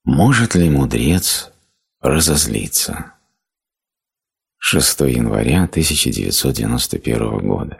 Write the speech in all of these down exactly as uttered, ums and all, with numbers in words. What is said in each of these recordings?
Может ли мудрец разозлиться? шестого января тысяча девятьсот девяносто первого года.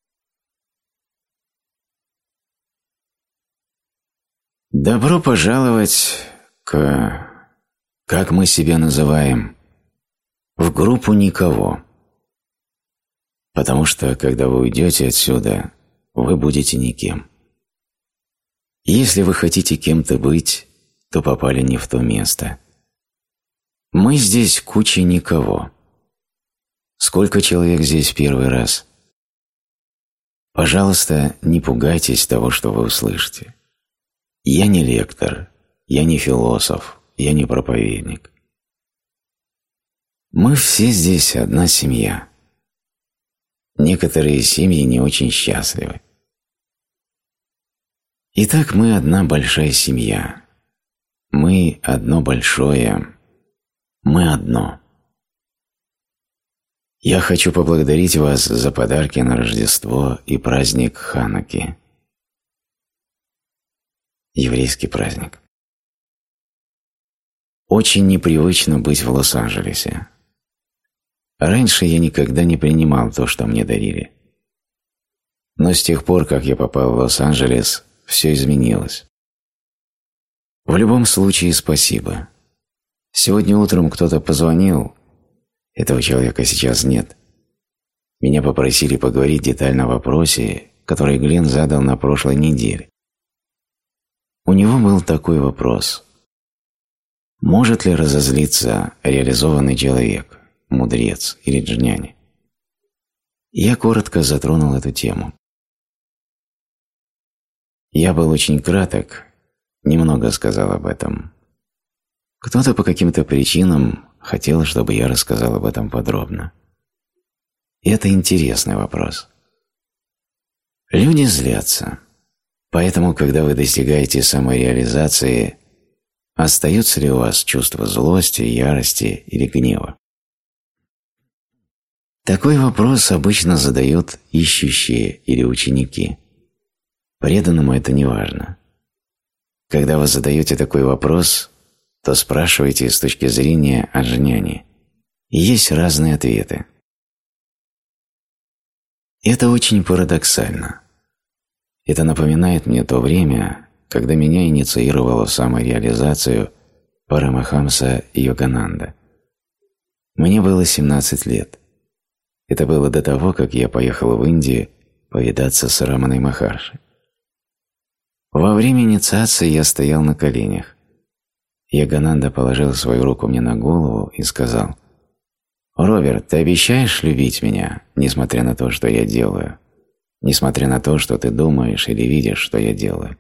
Добро пожаловать к, как мы себя называем, в группу никого. Потому что, когда вы уйдете отсюда, вы будете никем. Если вы хотите кем-то быть, то попали не в то место. Мы здесь куча никого. Сколько человек здесь первый раз? Пожалуйста, не пугайтесь того, что вы услышите. Я не лектор, я не философ, я не проповедник. Мы все здесь одна семья. Некоторые семьи не очень счастливы. Итак, мы одна большая семья. Мы одно большое. Мы одно. Я хочу поблагодарить вас за подарки на Рождество и праздник Хануки. Еврейский праздник. Очень непривычно быть в Лос-Анджелесе. Раньше я никогда не принимал то, что мне дарили. Но с тех пор, как я попал в Лос-Анджелес, все изменилось. В любом случае, спасибо. Сегодня утром кто-то позвонил. Этого человека сейчас нет. Меня попросили поговорить детально о вопросе, который Глен задал на прошлой неделе. У него был такой вопрос. Может ли разозлиться реализованный человек, мудрец или джняни? Я коротко затронул эту тему. Я был очень краток, немного сказал об этом. Кто-то по каким-то причинам хотел, чтобы я рассказал об этом подробно. И это интересный вопрос. Люди злятся. Поэтому, когда вы достигаете самореализации, остается ли у вас чувство злости, ярости или гнева? Такой вопрос обычно задают ищущие или ученики. Преданному это не важно. Когда вы задаете такой вопрос, то спрашиваете с точки зрения аджняни, и есть разные ответы. Это очень парадоксально. Это напоминает мне то время, когда меня инициировало в самореализацию Парамахамса Йогананда. Мне было семнадцать лет. Это было до того, как я поехал в Индию повидаться с Раманой Махарши. Во время инициации я стоял на коленях. Йогананда положил свою руку мне на голову и сказал: «Роберт, ты обещаешь любить меня, несмотря на то, что я делаю, несмотря на то, что ты думаешь или видишь, что я делаю?»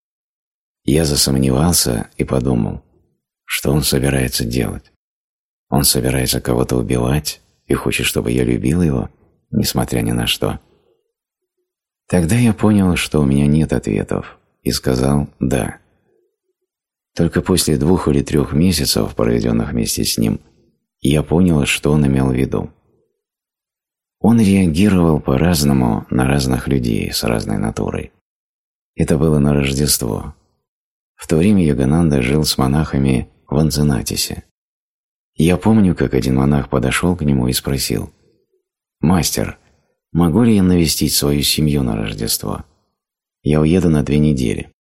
Я засомневался и подумал, что он собирается делать. Он собирается кого-то убивать и хочет, чтобы я любил его, несмотря ни на что. Тогда я понял, что у меня нет ответов, и сказал «да». Только после двух или трех месяцев, проведенных вместе с ним, я понял, что он имел в виду. Он реагировал по-разному на разных людей с разной натурой. Это было на Рождество. В то время Йогананда жил с монахами в Анцинатисе. Я помню, как один монах подошел к нему и спросил: «Мастер, могу ли я навестить свою семью на Рождество? Я уеду на две недели».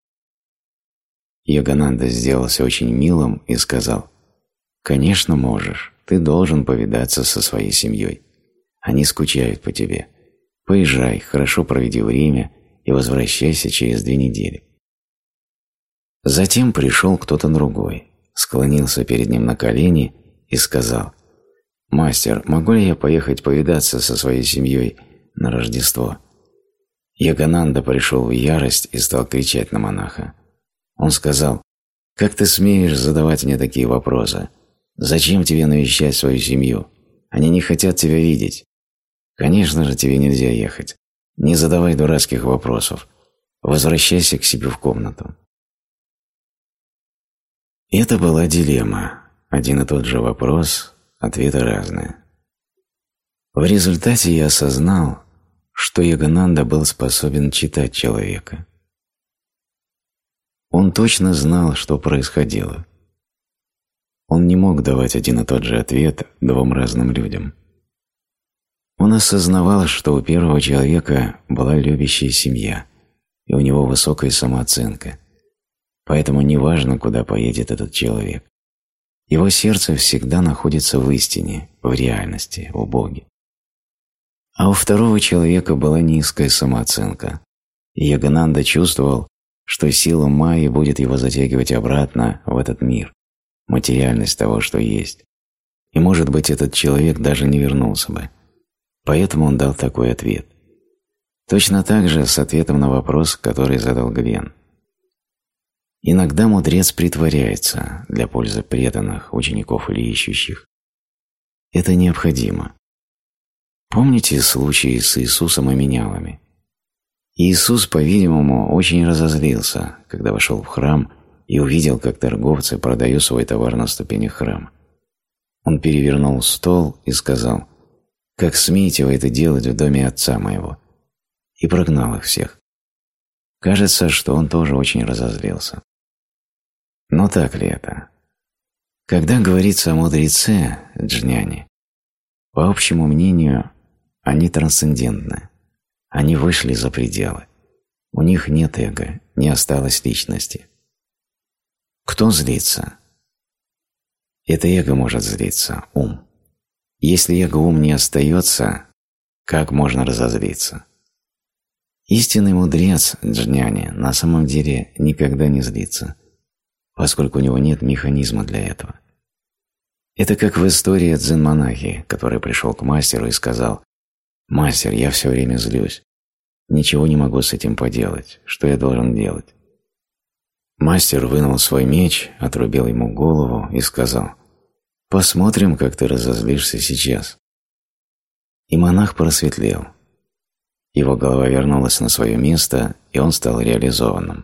Йогананда сделался очень милым и сказал: «Конечно можешь, ты должен повидаться со своей семьей. Они скучают по тебе. Поезжай, хорошо проведи время и возвращайся через две недели». Затем пришел кто-то другой, склонился перед ним на колени и сказал: «Мастер, могу ли я поехать повидаться со своей семьей на Рождество?» Йогананда пришел в ярость и стал кричать на монаха. Он сказал: «Как ты смеешь задавать мне такие вопросы? Зачем тебе навещать свою семью? Они не хотят тебя видеть. Конечно же, тебе нельзя ехать. Не задавай дурацких вопросов. Возвращайся к себе в комнату». Это была дилемма. Один и тот же вопрос, ответы разные. В результате я осознал, что Йогананда был способен читать человека. Он точно знал, что происходило. Он не мог давать один и тот же ответ двум разным людям. Он осознавал, что у первого человека была любящая семья, и у него высокая самооценка. Поэтому неважно, куда поедет этот человек. Его сердце всегда находится в истине, в реальности, в Боге. А у второго человека была низкая самооценка, и Йогананда чувствовал, что сила Майи будет его затягивать обратно в этот мир, материальность того, что есть. И, может быть, этот человек даже не вернулся бы. Поэтому он дал такой ответ. Точно так же с ответом на вопрос, который задал Гвен. Иногда мудрец притворяется для пользы преданных, учеников или ищущих. Это необходимо. Помните случай с Иисусом и менялами? Иисус, по-видимому, очень разозлился, когда вошел в храм и увидел, как торговцы продают свой товар на ступенях храма. Он перевернул стол и сказал: «Как смеете вы это делать в доме отца моего?» И прогнал их всех. Кажется, что он тоже очень разозлился. Но так ли это? Когда говорится о мудреце, джняне, по общему мнению, они трансцендентны. Они вышли за пределы. У них нет эго, не осталось личности. Кто злится? Это эго может злиться, ум. Если эго-ум не остается, как можно разозлиться? Истинный мудрец, джняни, на самом деле никогда не злится, поскольку у него нет механизма для этого. Это как в истории дзен-монахи, который пришел к мастеру и сказал: «Мастер, я все время злюсь. Ничего не могу с этим поделать. Что я должен делать?» Мастер вынул свой меч, отрубил ему голову и сказал: «Посмотрим, как ты разозлишься сейчас». И монах просветлел. Его голова вернулась на свое место, и он стал реализованным.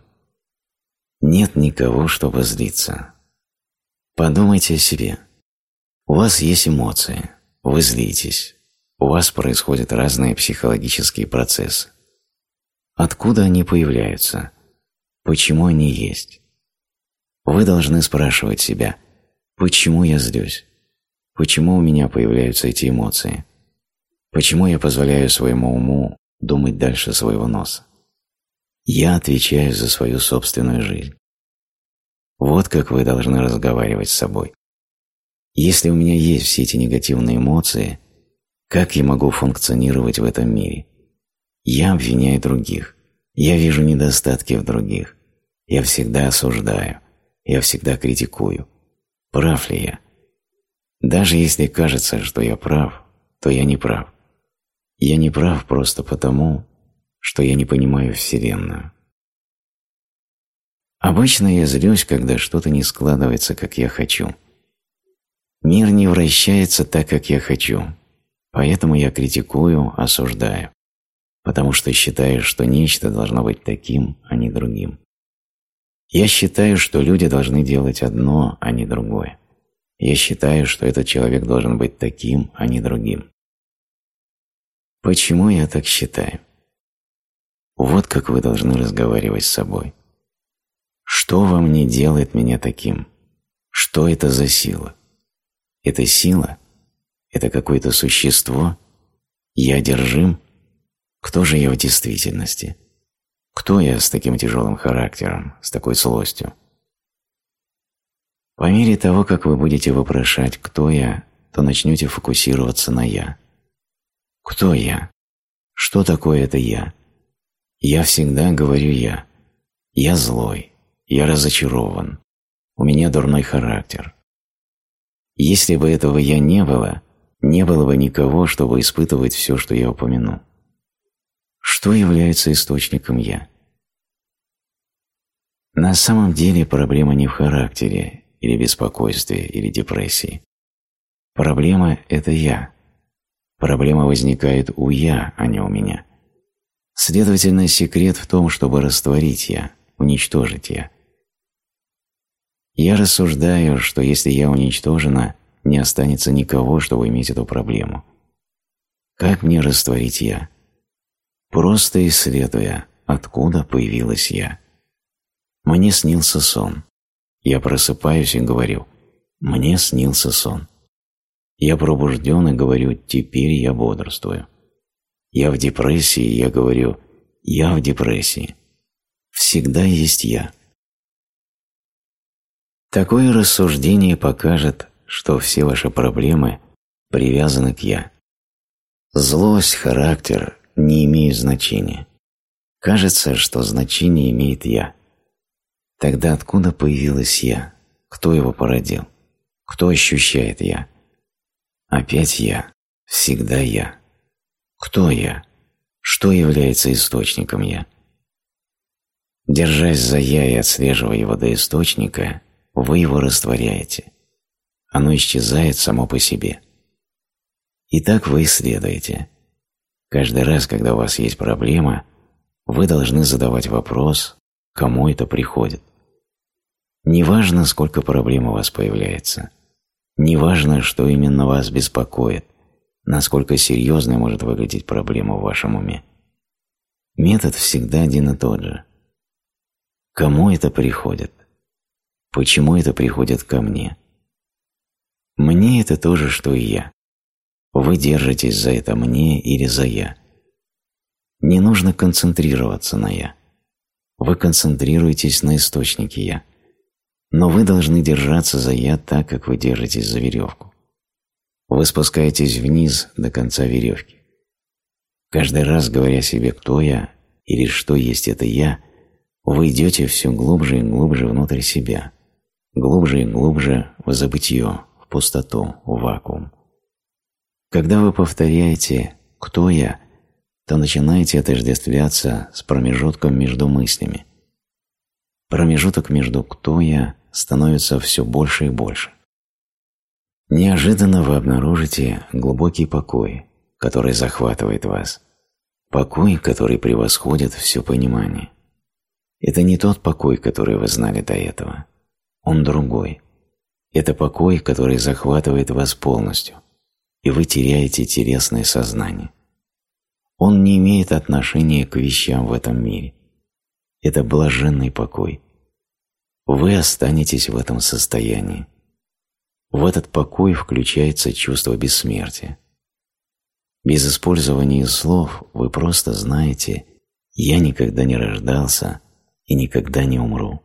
Нет никого, чтобы злиться. Подумайте о себе. У вас есть эмоции, вы злитесь, у вас происходят разные психологические процессы. Откуда они появляются? Почему они есть? Вы должны спрашивать себя: почему я злюсь? Почему у меня появляются эти эмоции? Почему я позволяю своему уму думать дальше своего носа? Я отвечаю за свою собственную жизнь. Вот как вы должны разговаривать с собой. Если у меня есть все эти негативные эмоции, как я могу функционировать в этом мире? Я обвиняю других. Я вижу недостатки в других. Я всегда осуждаю. Я всегда критикую. Прав ли я? Даже если кажется, что я прав, то я не прав. Я не прав просто потому, что я не понимаю Вселенную. Обычно я злюсь, когда что-то не складывается, как я хочу. Мир не вращается так, как я хочу, поэтому я критикую, осуждаю, потому что считаю, что нечто должно быть таким, а не другим. Я считаю, что люди должны делать одно, а не другое. Я считаю, что этот человек должен быть таким, а не другим. Почему я так считаю? Вот как вы должны разговаривать с собой. Что во мне делает меня таким? Что это за сила? Это сила? Это какое-то существо? Я одержим? Кто же я в действительности? Кто я с таким тяжелым характером, с такой злостью? По мере того, как вы будете вопрошать «кто я?», то начнете фокусироваться на «я». Кто я? Что такое это «я»? Я всегда говорю «я». Я злой. Я разочарован. У меня дурной характер. Если бы этого «я» не было, не было бы никого, чтобы испытывать все, что я упомяну. Что является источником «я»? На самом деле проблема не в характере, или беспокойстве, или депрессии. Проблема – это «я». Проблема возникает у «я», а не у меня. Следовательно, секрет в том, чтобы растворить «я», уничтожить «я». Я рассуждаю, что если «я» уничтожена, не останется никого, чтобы иметь эту проблему. Как мне растворить «я»? Просто исследуя, откуда появилась «я». Мне снился сон. Я просыпаюсь и говорю: Мне снился сон. Я пробужден и говорю: теперь я бодрствую. Я в депрессии, и я говорю: я в депрессии. Всегда есть я. Такое рассуждение покажет, что все ваши проблемы привязаны к «я». Злость, характер не имеют значения. Кажется, что значение имеет «я». Тогда откуда появилось «я»? Кто его породил? Кто ощущает «я»? Опять «я». Всегда «я». Кто «я»? Что является источником «я»? Держась за «я» и отслеживая его до источника, вы его растворяете. Оно исчезает само по себе. И так вы исследуете. Каждый раз, когда у вас есть проблема, вы должны задавать вопрос, кому это приходит. Неважно, сколько проблем у вас появляется. Неважно, что именно вас беспокоит, насколько серьезной может выглядеть проблема в вашем уме. Метод всегда один и тот же. Кому это приходит? Почему это приходит ко мне? Мне это то же, что и я. Вы держитесь за это мне или за я. Не нужно концентрироваться на я. Вы концентрируетесь на источнике я. Но вы должны держаться за я так, как вы держитесь за веревку. Вы спускаетесь вниз до конца веревки. Каждый раз, говоря себе «кто я» или «что есть это я», вы идете все глубже и глубже внутрь себя, глубже и глубже в забытье, в пустоту, в вакуум. Когда вы повторяете «кто я», то начинаете отождествляться с промежутком между мыслями. Промежуток между «кто я» становится все больше и больше. Неожиданно вы обнаружите глубокий покой, который захватывает вас. Покой, который превосходит все понимание. Это не тот покой, который вы знали до этого. Он другой. Это покой, который захватывает вас полностью, и вы теряете телесное сознание. Он не имеет отношения к вещам в этом мире. Это блаженный покой. Вы останетесь в этом состоянии. В этот покой включается чувство бессмертия. Без использования слов вы просто знаете: «Я никогда не рождался и никогда не умру».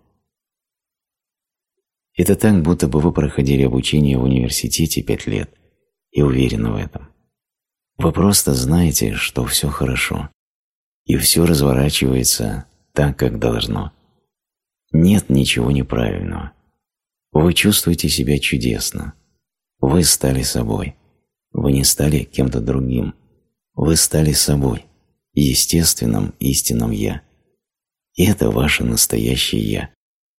Это так, будто бы вы проходили обучение в университете пять лет и уверены в этом. Вы просто знаете, что все хорошо, и все разворачивается так, как должно. Нет ничего неправильного. Вы чувствуете себя чудесно. Вы стали собой. Вы не стали кем-то другим. Вы стали собой, естественным, истинным «я». И это ваше настоящее «я».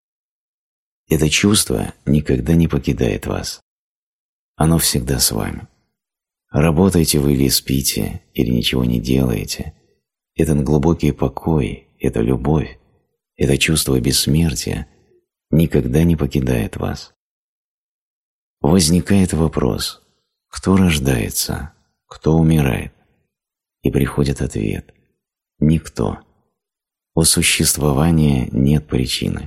Это чувство никогда не покидает вас. Оно всегда с вами. Работаете вы или спите, или ничего не делаете. Этот глубокий покой, эта любовь, это чувство бессмертия никогда не покидает вас. Возникает вопрос: кто рождается, кто умирает? И приходит ответ: никто. У существования нет причины.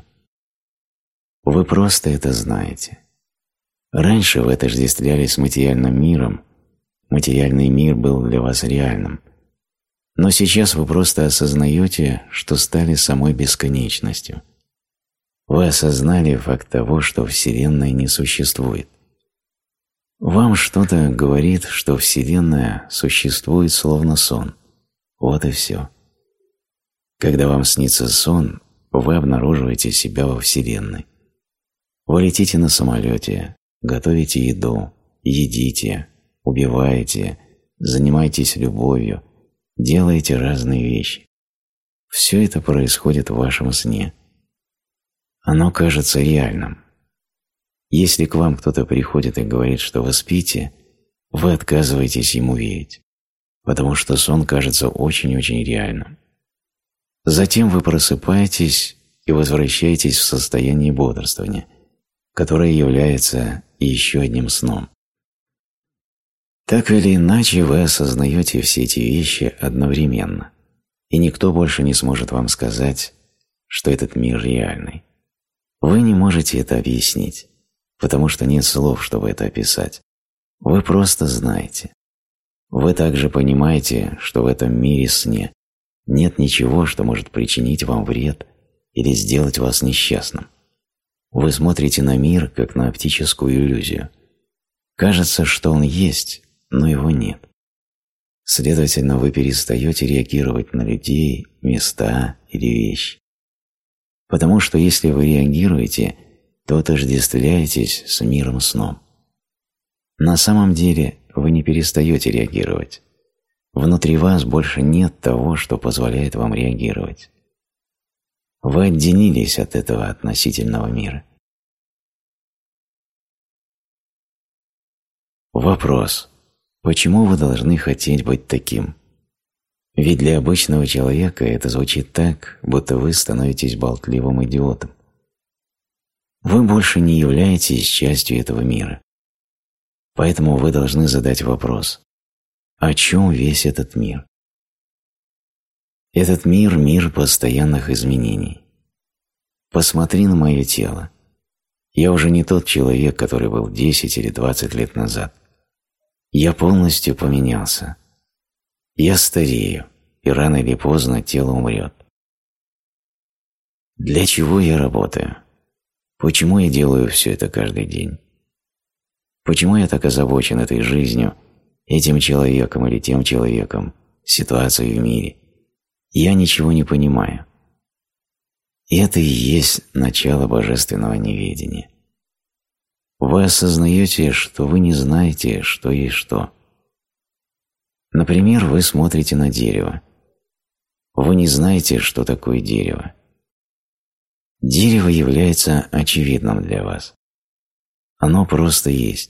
Вы просто это знаете. Раньше вы отождествлялись с материальным миром, материальный мир был для вас реальным. Но сейчас вы просто осознаете, что стали самой бесконечностью. Вы осознали факт того, что Вселенная не существует. Вам что-то говорит, что Вселенная существует словно сон. Вот и все. Когда вам снится сон, вы обнаруживаете себя во Вселенной. Вы летите на самолете, готовите еду, едите, убиваете, занимаетесь любовью, делаете разные вещи. Все это происходит в вашем сне. Оно кажется реальным. Если к вам кто-то приходит и говорит, что вы спите, вы отказываетесь ему верить, потому что сон кажется очень-очень реальным. Затем вы просыпаетесь и возвращаетесь в состояние бодрствования, которое является еще одним сном. Так или иначе вы осознаете все эти вещи одновременно, и никто больше не сможет вам сказать, что этот мир реальный. Вы не можете это объяснить, потому что нет слов, чтобы это описать. Вы просто знаете. Вы также понимаете, что в этом мире сне нет ничего, что может причинить вам вред или сделать вас несчастным. Вы смотрите на мир, как на оптическую иллюзию. Кажется, что он есть, но его нет. Следовательно, вы перестаете реагировать на людей, места или вещи. Потому что если вы реагируете, то отождествляетесь с миром сном. На самом деле вы не перестаете реагировать. Внутри вас больше нет того, что позволяет вам реагировать. Вы отделились от этого относительного мира. Вопрос. Почему вы должны хотеть быть таким? Ведь для обычного человека это звучит так, будто вы становитесь болтливым идиотом. Вы больше не являетесь частью этого мира. Поэтому вы должны задать вопрос: о чем весь этот мир? Этот мир – мир постоянных изменений. Посмотри на мое тело. Я уже не тот человек, который был десять или двадцать лет назад. Я полностью поменялся. Я старею, и рано или поздно тело умрет. Для чего я работаю? Почему я делаю все это каждый день? Почему я так озабочен этой жизнью, этим человеком или тем человеком, ситуацией в мире? Я ничего не понимаю. И это и есть начало божественного неведения. Вы осознаете, что вы не знаете, что есть что. Например, вы смотрите на дерево. Вы не знаете, что такое дерево. Дерево является очевидным для вас. Оно просто есть.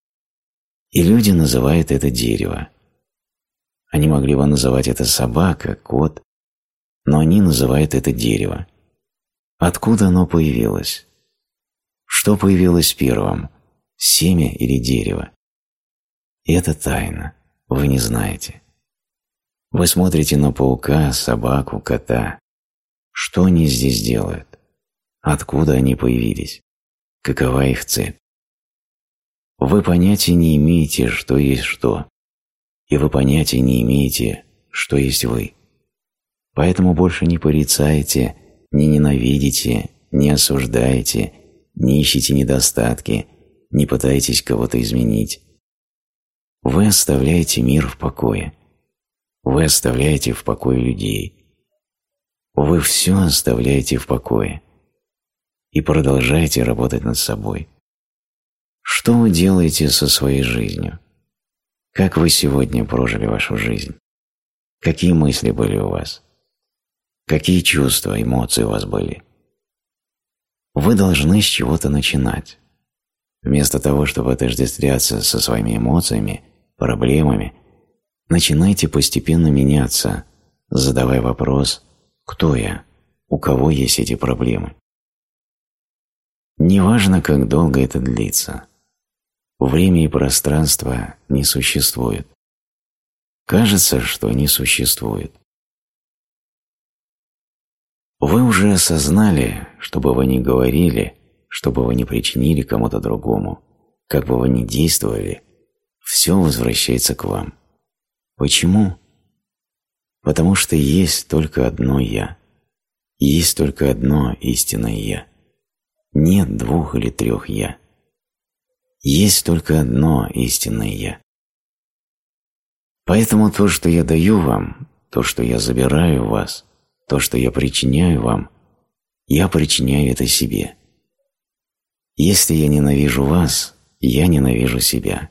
И люди называют это дерево. Они могли бы называть это собака, кот, но они называют это дерево. Откуда оно появилось? Что появилось первым, семя или дерево? Это тайна, вы не знаете. Вы смотрите на паука, собаку, кота. Что они здесь делают? Откуда они появились? Какова их цель? Вы понятия не имеете, что есть что, и вы понятия не имеете, что есть вы. Поэтому больше не порицаете, не ненавидите, не осуждаете, не ищите недостатки, не пытаетесь кого-то изменить. Вы оставляете мир в покое. Вы оставляете в покое людей. Вы все оставляете в покое. И продолжаете работать над собой. Что вы делаете со своей жизнью? Как вы сегодня прожили вашу жизнь? Какие мысли были у вас? Какие чувства, эмоции у вас были? Вы должны с чего-то начинать. Вместо того, чтобы отождествляться со своими эмоциями, проблемами, начинайте постепенно меняться, задавая вопрос: кто я? У кого есть эти проблемы? Неважно, как долго это длится. Время и пространство не существует. Кажется, что не существует. Вы уже осознали, что бы вы ни говорили, что бы вы ни причинили кому-то другому, как бы вы ни действовали, все возвращается к вам. Почему? Потому что есть только одно «Я». Есть только одно истинное «Я». Нет двух или трех «Я». Есть только одно истинное «Я». Поэтому то, что я даю вам, то, что я забираю у вас, то, что я причиняю вам, я причиняю это себе. Если я ненавижу вас, я ненавижу себя.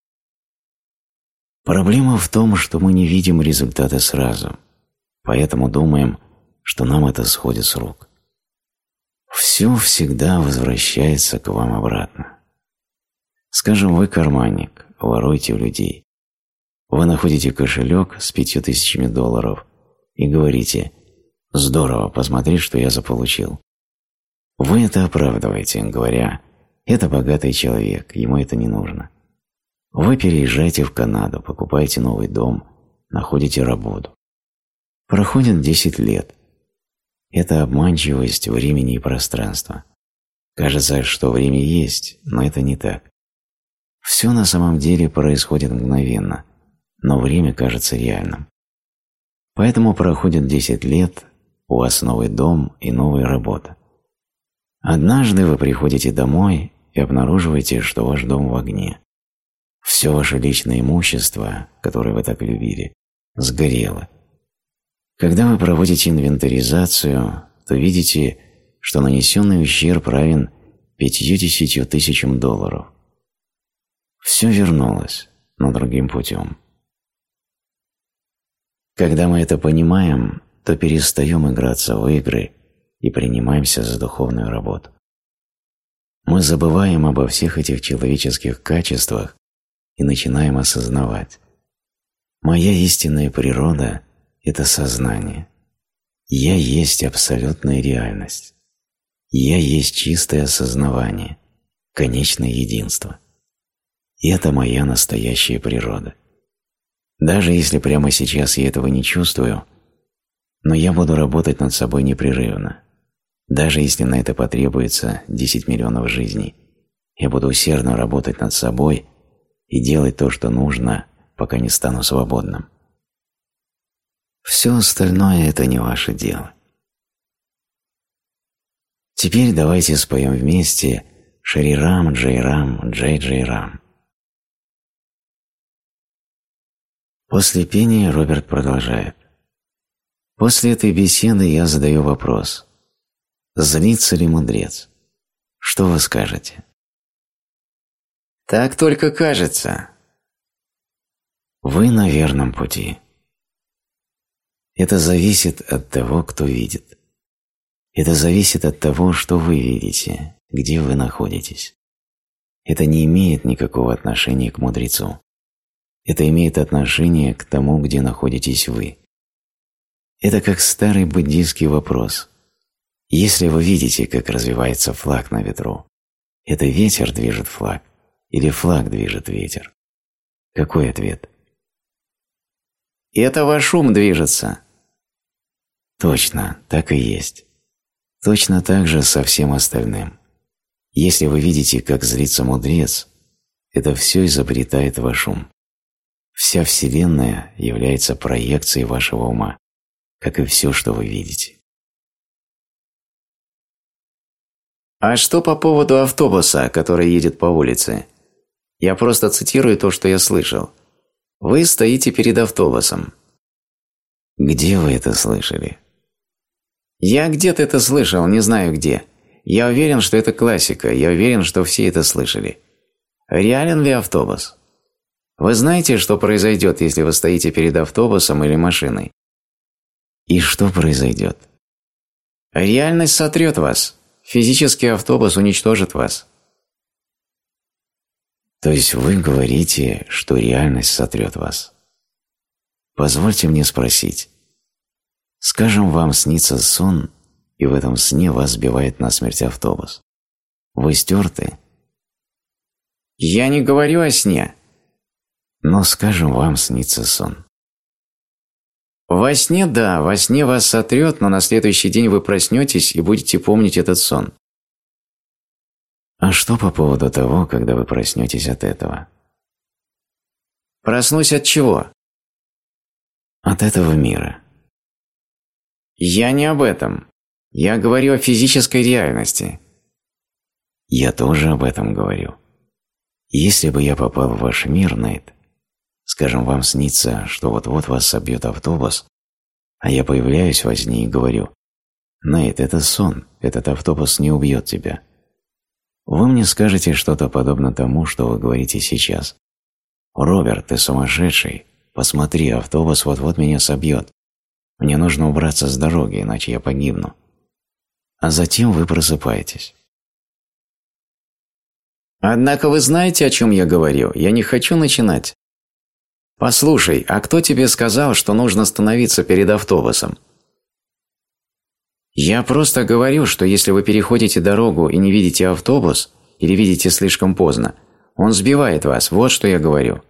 Проблема в том, что мы не видим результата сразу, поэтому думаем, что нам это сходит с рук. Все всегда возвращается к вам обратно. Скажем, вы карманник, воруете у людей. Вы находите кошелек с пятью тысячами долларов и говорите: «Здорово, посмотри, что я заполучил». Вы это оправдываете, говоря: «Это богатый человек, ему это не нужно». Вы переезжаете в Канаду, покупаете новый дом, находите работу. Проходит десять лет. Это обманчивость времени и пространства. Кажется, что время есть, но это не так. Все на самом деле происходит мгновенно, но время кажется реальным. Поэтому проходит десять лет, у вас новый дом и новая работа. Однажды вы приходите домой и обнаруживаете, что ваш дом в огне. Все ваше личное имущество, которое вы так любили, сгорело. Когда вы проводите инвентаризацию, то видите, что нанесенный ущерб равен пятьюдесятью тысячам долларов. Все вернулось, но другим путем. Когда мы это понимаем, то перестаем играться в игры и принимаемся за духовную работу. Мы забываем обо всех этих человеческих качествах и начинаем осознавать. Моя истинная природа – это сознание. Я есть абсолютная реальность. Я есть чистое осознавание, конечное единство. И это моя настоящая природа. Даже если прямо сейчас я этого не чувствую, но я буду работать над собой непрерывно. Даже если на это потребуется десять миллионов жизней, я буду усердно работать над собой и делать то, что нужно, пока не стану свободным. Все остальное – это не ваше дело. Теперь давайте споем вместе Шри Рам, Джай Рам, Джай Джай Рам. После пения Роберт продолжает. После этой беседы я задаю вопрос. Злится ли мудрец? Что вы скажете? Так только кажется. Вы на верном пути. Это зависит от того, кто видит. Это зависит от того, что вы видите, где вы находитесь. Это не имеет никакого отношения к мудрецу. Это имеет отношение к тому, где находитесь вы. Это как старый буддийский вопрос. Если вы видите, как развивается флаг на ветру, это ветер движет флаг или флаг движет ветер? Какой ответ? Это ваш ум движется. Точно, так и есть. Точно так же со всем остальным. Если вы видите, как злится мудрец, это все изобретает ваш ум. Вся Вселенная является проекцией вашего ума, как и все, что вы видите. А что по поводу автобуса, который едет по улице? Я просто цитирую то, что я слышал. Вы стоите перед автобусом. Где вы это слышали? Я где-то это слышал, не знаю где. Я уверен, что это классика, я уверен, что все это слышали. Реален ли автобус? Вы знаете, что произойдет, если вы стоите перед автобусом или машиной? И что произойдет? Реальность сотрет вас. Физический автобус уничтожит вас. То есть вы говорите, что реальность сотрет вас. Позвольте мне спросить. Скажем, вам снится сон, и в этом сне вас сбивает насмерть автобус. Вы стерты? Я не говорю о сне. Но, скажем, вам снится сон. Во сне, да, во сне вас сотрет, но на следующий день вы проснетесь и будете помнить этот сон. А что по поводу того, когда вы проснетесь от этого? Проснусь от чего? От этого мира. Я не об этом. Я говорю о физической реальности. Я тоже об этом говорю. Если бы я попал в ваш мир, Нейт, скажем, вам снится, что вот-вот вас собьет автобус, а я появляюсь во сне и говорю: «Нейт, это сон, этот автобус не убьет тебя». Вы мне скажете что-то подобно тому, что вы говорите сейчас. «Роберт, ты сумасшедший, посмотри, автобус вот-вот меня собьет. Мне нужно убраться с дороги, иначе я погибну». А затем вы просыпаетесь. Однако вы знаете, о чем я говорю? Я не хочу начинать. Послушай, а кто тебе сказал, что нужно становиться перед автобусом? Я просто говорю, что если вы переходите дорогу и не видите автобус, или видите слишком поздно, он сбивает вас, вот что я говорю.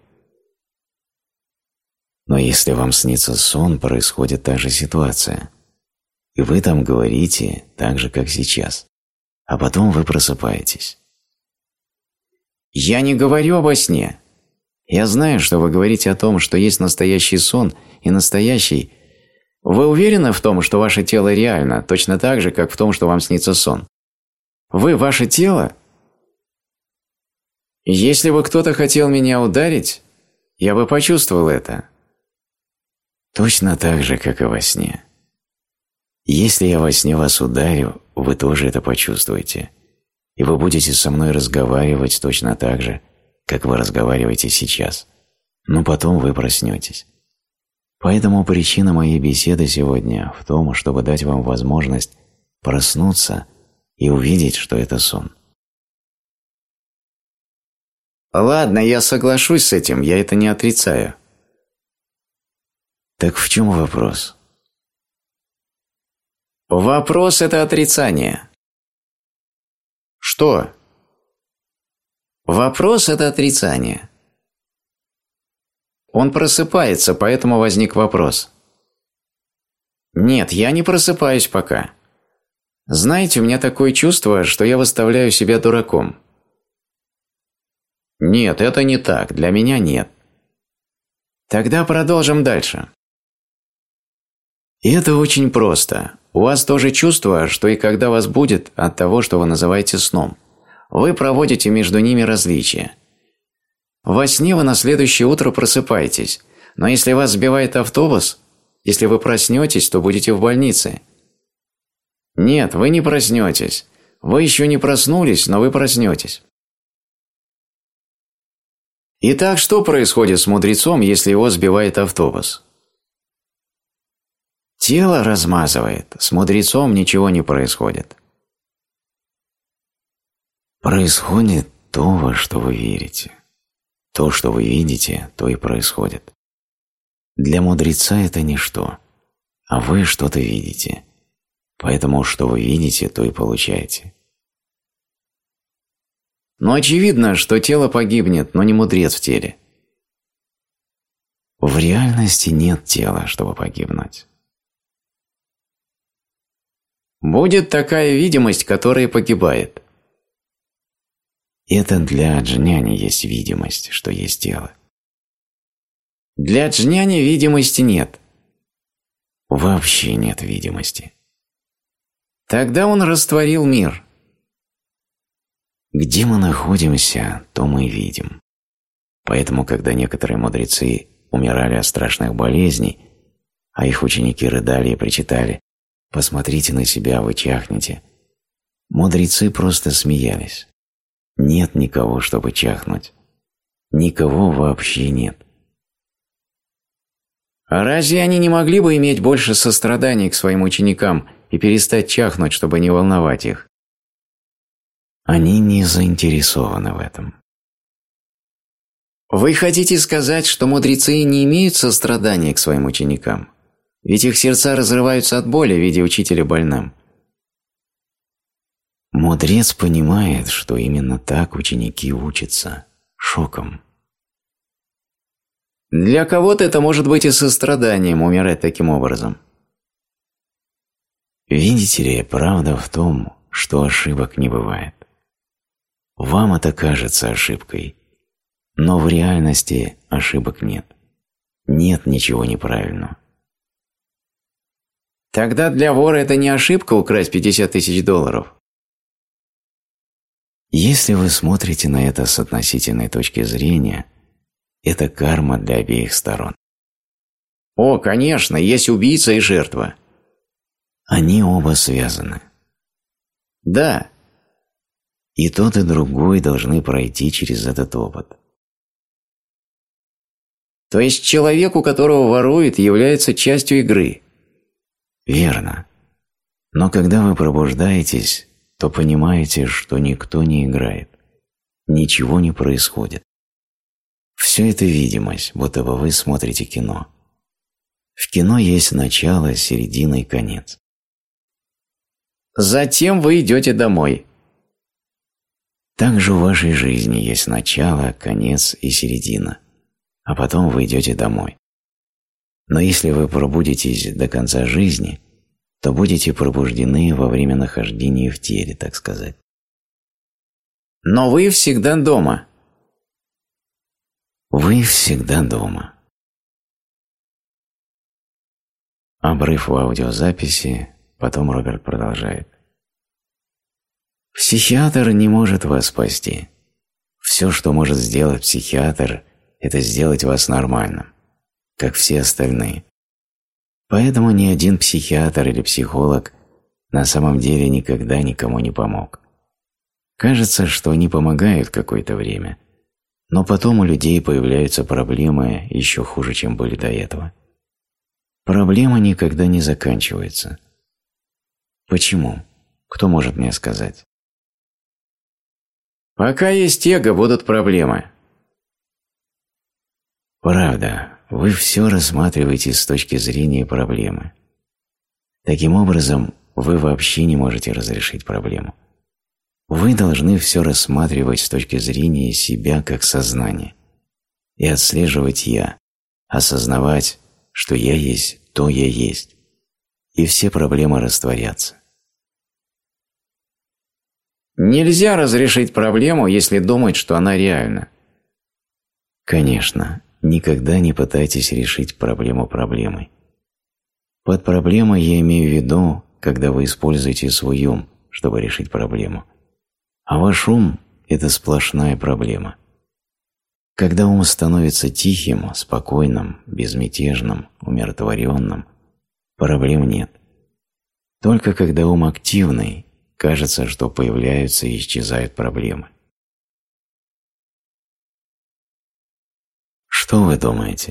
Но если вам снится сон, происходит та же ситуация. И вы там говорите так же, как сейчас. а потом вы просыпаетесь. Я не говорю обо сне. Я знаю, что вы говорите о том, что есть настоящий сон и настоящий. Вы уверены в том, что ваше тело реально, точно так же, как в том, что вам снится сон? Вы ваше тело? Если бы кто-то хотел меня ударить, я бы почувствовал это. Точно так же, как и во сне. Если я во сне вас ударю, вы тоже это почувствуете. И вы будете со мной разговаривать точно так же, как вы разговариваете сейчас. Но потом вы проснетесь. Поэтому причина моей беседы сегодня в том, чтобы дать вам возможность проснуться и увидеть, что это сон. Ладно, я соглашусь с этим, я это не отрицаю. Так в чем вопрос? Вопрос – это отрицание. Что? Вопрос – это отрицание. Он просыпается, поэтому возник вопрос. Нет, я не просыпаюсь пока. Знаете, у меня такое чувство, что я выставляю себя дураком. Нет, это не так, для меня нет. Тогда продолжим дальше. И это очень просто. У вас тоже чувство, что и когда вас будет от того, что вы называете сном, вы проводите между ними различия. Во сне вы на следующее утро просыпаетесь, но если вас сбивает автобус, если вы проснетесь, то будете в больнице. Нет, вы не проснетесь. Вы еще не проснулись, но вы проснетесь. Итак, что происходит с мудрецом, если его сбивает автобус? Тело размазывает, с мудрецом ничего не происходит. Происходит то, во что вы верите. То, что вы видите, то и происходит. Для мудреца это ничто, а вы что-то видите. Поэтому, что вы видите, то и получаете. Но очевидно, что тело погибнет, но не мудрец в теле. В реальности нет тела, чтобы погибнуть. Будет такая видимость, которая погибает. Это для джняни есть видимость, что есть тело. Для джняни видимости нет. Вообще нет видимости. Тогда он растворил мир. Где мы находимся, то мы видим. Поэтому, когда некоторые мудрецы умирали от страшных болезней, а их ученики рыдали и причитали: «Посмотрите на себя, вы чахнете», мудрецы просто смеялись. Нет никого, чтобы чахнуть. Никого вообще нет. А разве они не могли бы иметь больше сострадания к своим ученикам и перестать чахнуть, чтобы не волновать их? Они не заинтересованы в этом. Вы хотите сказать, что мудрецы не имеют сострадания к своим ученикам? Ведь их сердца разрываются от боли, видя учителя больным. Мудрец понимает, что именно так ученики учатся, шоком. Для кого-то это может быть и состраданием умирать таким образом. Видите ли, правда в том, что ошибок не бывает. Вам это кажется ошибкой, но в реальности ошибок нет. Нет ничего неправильного. Тогда для вора это не ошибка украсть пятьдесят тысяч долларов. Если вы смотрите на это с относительной точки зрения, это карма для обеих сторон. О, конечно, есть убийца и жертва. Они оба связаны. Да. И тот, и другой должны пройти через этот опыт. То есть человек, у которого ворует, является частью игры. Верно. Но когда вы пробуждаетесь, то понимаете, что никто не играет. Ничего не происходит. Все это видимость, будто бы вы смотрите кино. В кино есть начало, середина и конец. Затем вы идете домой. Также в вашей жизни есть начало, конец и середина, а потом вы идете домой. Но если вы пробудетесь до конца жизни, то будете пробуждены во время нахождения в теле, так сказать. Но вы всегда дома. Вы всегда дома. Обрыв в аудиозаписи, потом Роберт продолжает. Психиатр не может вас спасти. Все, что может сделать психиатр, это сделать вас нормальным, как все остальные. Поэтому ни один психиатр или психолог на самом деле никогда никому не помог. Кажется, что они помогают какое-то время, но потом у людей появляются проблемы еще хуже, чем были до этого. Проблема никогда не заканчивается. Почему? Кто может мне сказать? Пока есть эго, будут проблемы. Правда, вы все рассматриваете с точки зрения проблемы. Таким образом, вы вообще не можете разрешить проблему. Вы должны все рассматривать с точки зрения себя как сознания и отслеживать «я», осознавать, что «я есть» то «я есть», и все проблемы растворятся. Нельзя разрешить проблему, если думать, что она реальна. Конечно, никогда не пытайтесь решить проблему проблемой. Под проблемой я имею в виду, когда вы используете свой ум, чтобы решить проблему. А ваш ум – это сплошная проблема. Когда ум становится тихим, спокойным, безмятежным, умиротворенным, проблем нет. Только когда ум активный, кажется, что появляются и исчезают проблемы. Что вы думаете?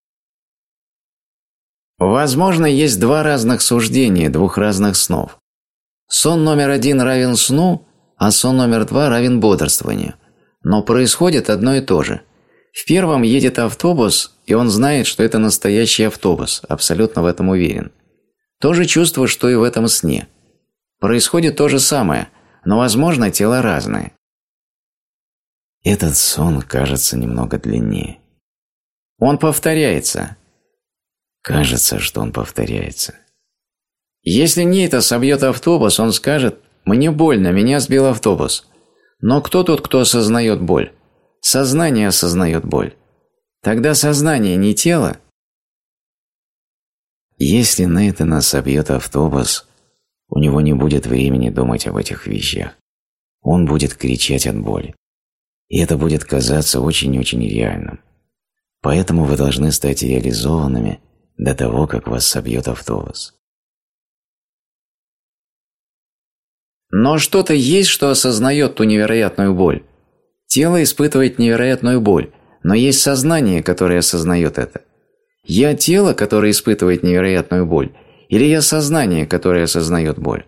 Возможно, есть два разных суждения, двух разных снов. Сон номер один равен сну, а сон номер два равен бодрствованию. Но происходит одно и то же. В первом едет автобус, и он знает, что это настоящий автобус, абсолютно в этом уверен. То же чувство, что и в этом сне. Происходит то же самое, но, возможно, тела разные. Этот сон кажется немного длиннее. Он повторяется. Кажется, что он повторяется. Если Нейта собьет автобус, он скажет: «Мне больно, меня сбил автобус». Но кто тут, кто осознает боль? Сознание осознает боль. Тогда сознание не тело? Если Нейтана собьет автобус, у него не будет времени думать об этих вещах. Он будет кричать от боли. И это будет казаться очень-очень реальным. Поэтому вы должны стать реализованными до того, как вас собьет автобус. Но что-то есть, что осознает ту невероятную боль. Тело испытывает невероятную боль, но есть сознание, которое осознает это. Я тело, которое испытывает невероятную боль, или я сознание, которое осознает боль?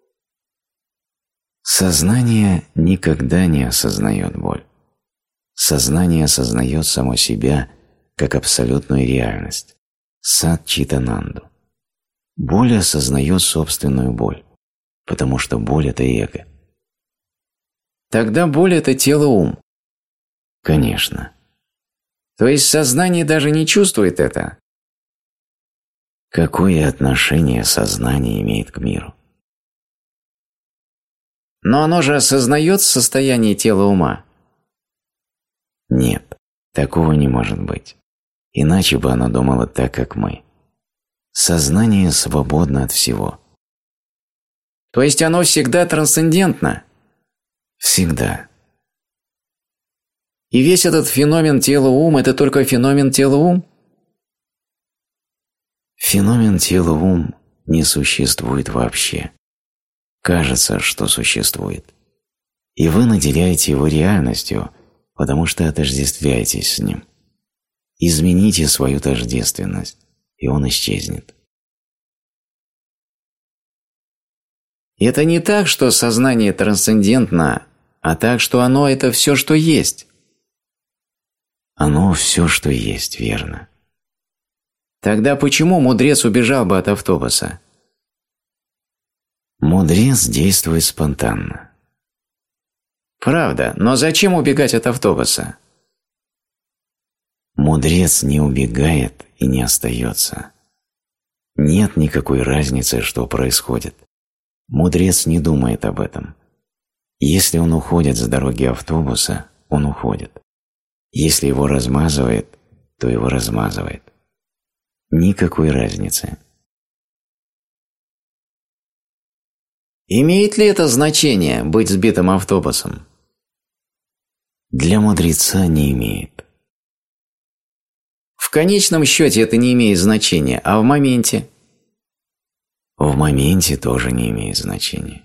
Сознание никогда не осознает боль. Сознание осознает само себя как абсолютную реальность. Сат-читананду. Боль осознает собственную боль, потому что боль – это эго. Тогда боль – это тело-ум. Конечно. То есть сознание даже не чувствует это? Какое отношение сознание имеет к миру? Но оно же осознает состояние тела-ума. Нет, такого не может быть. Иначе бы оно думало так, как мы. Сознание свободно от всего. То есть оно всегда трансцендентно? Всегда. И весь этот феномен тела-ум – это только феномен тела-ум? Феномен тела-ум не существует вообще. Кажется, что существует. И вы наделяете его реальностью, потому что отождествляетесь с ним. Измените свою тождественность, и он исчезнет. Это не так, что сознание трансцендентно, а так, что оно – это все, что есть. Оно все, что есть, верно. Тогда почему мудрец убежал бы от автобуса? Мудрец действует спонтанно. Правда, но зачем убегать от автобуса? Мудрец не убегает и не остается. Нет никакой разницы, что происходит. Мудрец не думает об этом. Если он уходит с дороги автобуса, он уходит. Если его размазывает, то его размазывает. Никакой разницы. Имеет ли это значение быть сбитым автобусом? Для мудреца не имеет. В конечном счете это не имеет значения, а в моменте? В моменте тоже не имеет значения.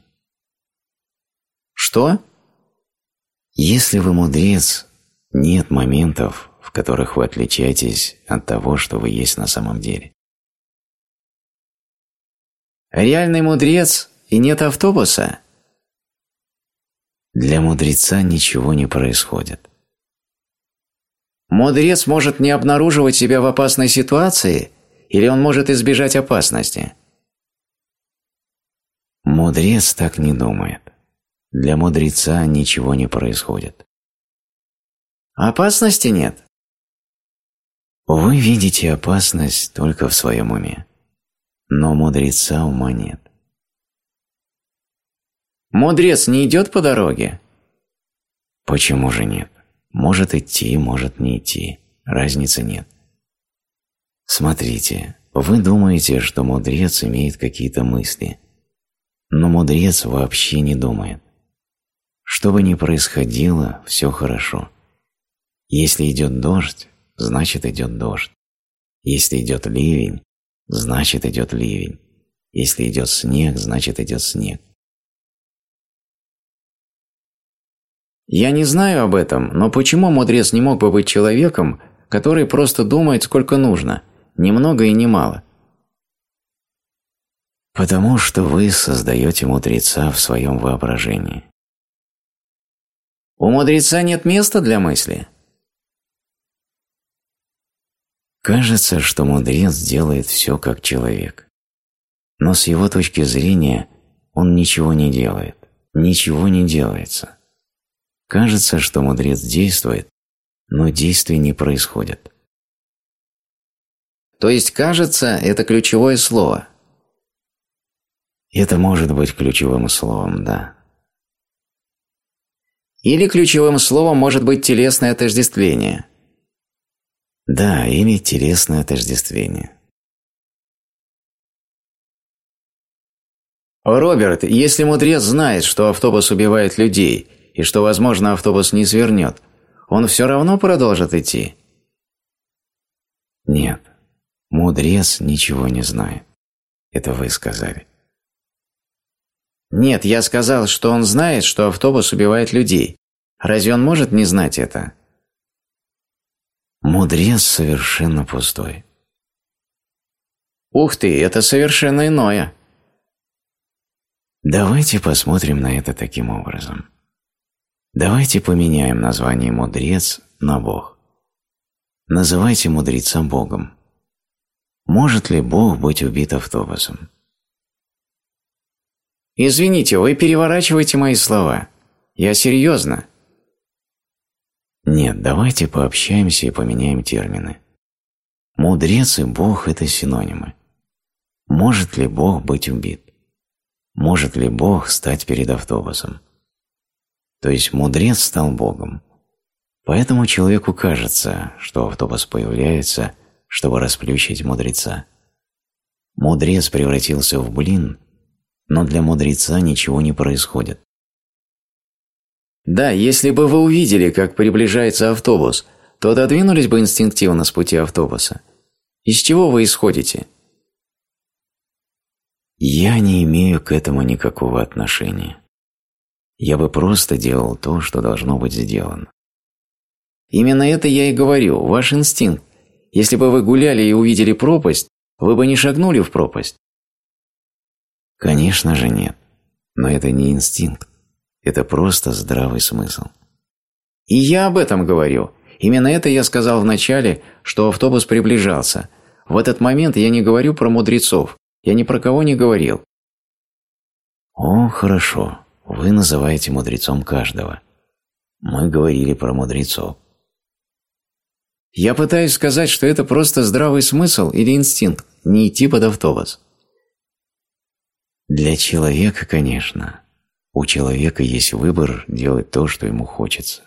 Что? Если вы мудрец, нет моментов, в которых вы отличаетесь от того, что вы есть на самом деле. Реальный мудрец и нет автобуса? Для мудреца ничего не происходит. Мудрец может не обнаруживать себя в опасной ситуации, или он может избежать опасности? Мудрец так не думает. Для мудреца ничего не происходит. Опасности нет? Вы видите опасность только в своем уме, но мудреца ума нет. Мудрец не идет по дороге? Почему же нет? Может идти, может не идти. Разницы нет. Смотрите, вы думаете, что мудрец имеет какие-то мысли, но мудрец вообще не думает. Что бы ни происходило, все хорошо. Если идет дождь, значит идет дождь. Если идет ливень, значит идет ливень. Если идет снег, значит идет снег. Я не знаю об этом, но почему мудрец не мог бы быть человеком, который просто думает, сколько нужно, ни много и ни мало? Потому что вы создаете мудреца в своем воображении. У мудреца нет места для мысли? Кажется, что мудрец делает все как человек. Но с его точки зрения он ничего не делает, ничего не делается. Кажется, что мудрец действует, но действий не происходит. То есть «кажется» – это ключевое слово? Это может быть ключевым словом, да. Или ключевым словом может быть телесное отождествление? Да, или телесное отождествление. Роберт, если мудрец знает, что автобус убивает людей, и что, возможно, автобус не свернет, он все равно продолжит идти? Нет, мудрец ничего не знает. Это вы сказали. Нет, я сказал, что он знает, что автобус убивает людей. Разве он может не знать это? Мудрец совершенно пустой. Ух ты, это совершенно иное. Давайте посмотрим на это таким образом. Давайте поменяем название «мудрец» на «Бог». Называйте мудреца Богом. Может ли Бог быть убит автобусом? Извините, вы переворачиваете мои слова. Я серьезно. Нет, давайте пообщаемся и поменяем термины. Мудрец и Бог – это синонимы. Может ли Бог быть убит? Может ли Бог стать перед автобусом? То есть мудрец стал Богом. Поэтому человеку кажется, что автобус появляется, чтобы расплющить мудреца. Мудрец превратился в блин, но для мудреца ничего не происходит. Да, если бы вы увидели, как приближается автобус, то отодвинулись бы инстинктивно с пути автобуса. Из чего вы исходите? Я не имею к этому никакого отношения. Я бы просто делал то, что должно быть сделано. Именно это я и говорю, ваш инстинкт. Если бы вы гуляли и увидели пропасть, вы бы не шагнули в пропасть. Конечно же нет. Но это не инстинкт. Это просто здравый смысл. И я об этом говорю. Именно это я сказал вначале, что автобус приближался. В этот момент я не говорю про мудрецов. Я ни про кого не говорил. О, хорошо. Вы называете мудрецом каждого. Мы говорили про мудрецов. Я пытаюсь сказать, что это просто здравый смысл или инстинкт. не идти под автобус? Для человека, конечно. У человека есть выбор делать то, что ему хочется.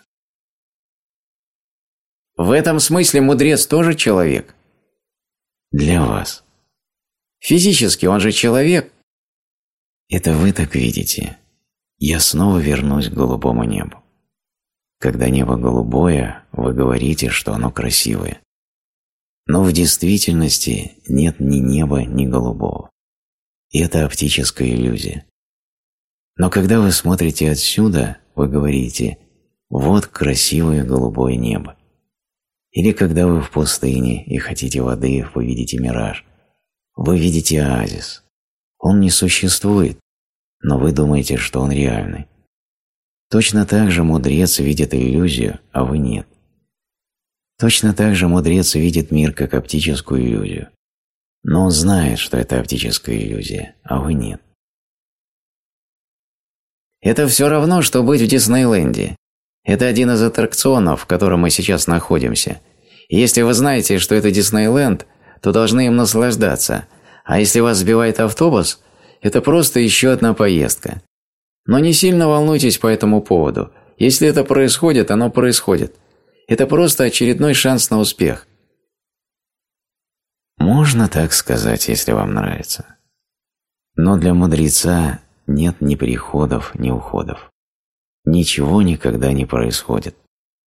В этом смысле мудрец тоже человек? Для вас. Физически он же человек. Это вы так видите. Я снова вернусь к голубому небу. Когда небо голубое, вы говорите, что оно красивое. Но в действительности нет ни неба, ни голубого. И это оптическая иллюзия. Но когда вы смотрите отсюда, вы говорите: вот красивое голубое небо. Или когда вы в пустыне и хотите воды, вы видите мираж. Вы видите оазис. Он не существует, но вы думаете, что он реальный. Точно так же мудрец видит иллюзию, а вы нет. Точно так же мудрец видит мир как оптическую иллюзию. Но он знает, что это оптическая иллюзия, а вы нет. Это все равно, что быть в Диснейленде. Это один из аттракционов, в котором мы сейчас находимся. И если вы знаете, что это Диснейленд, то должны им наслаждаться. А если вас сбивает автобус, это просто еще одна поездка. Но не сильно волнуйтесь по этому поводу. Если это происходит, оно происходит. Это просто очередной шанс на успех. Можно так сказать, если вам нравится. Но для мудреца нет ни приходов, ни уходов. Ничего никогда не происходит.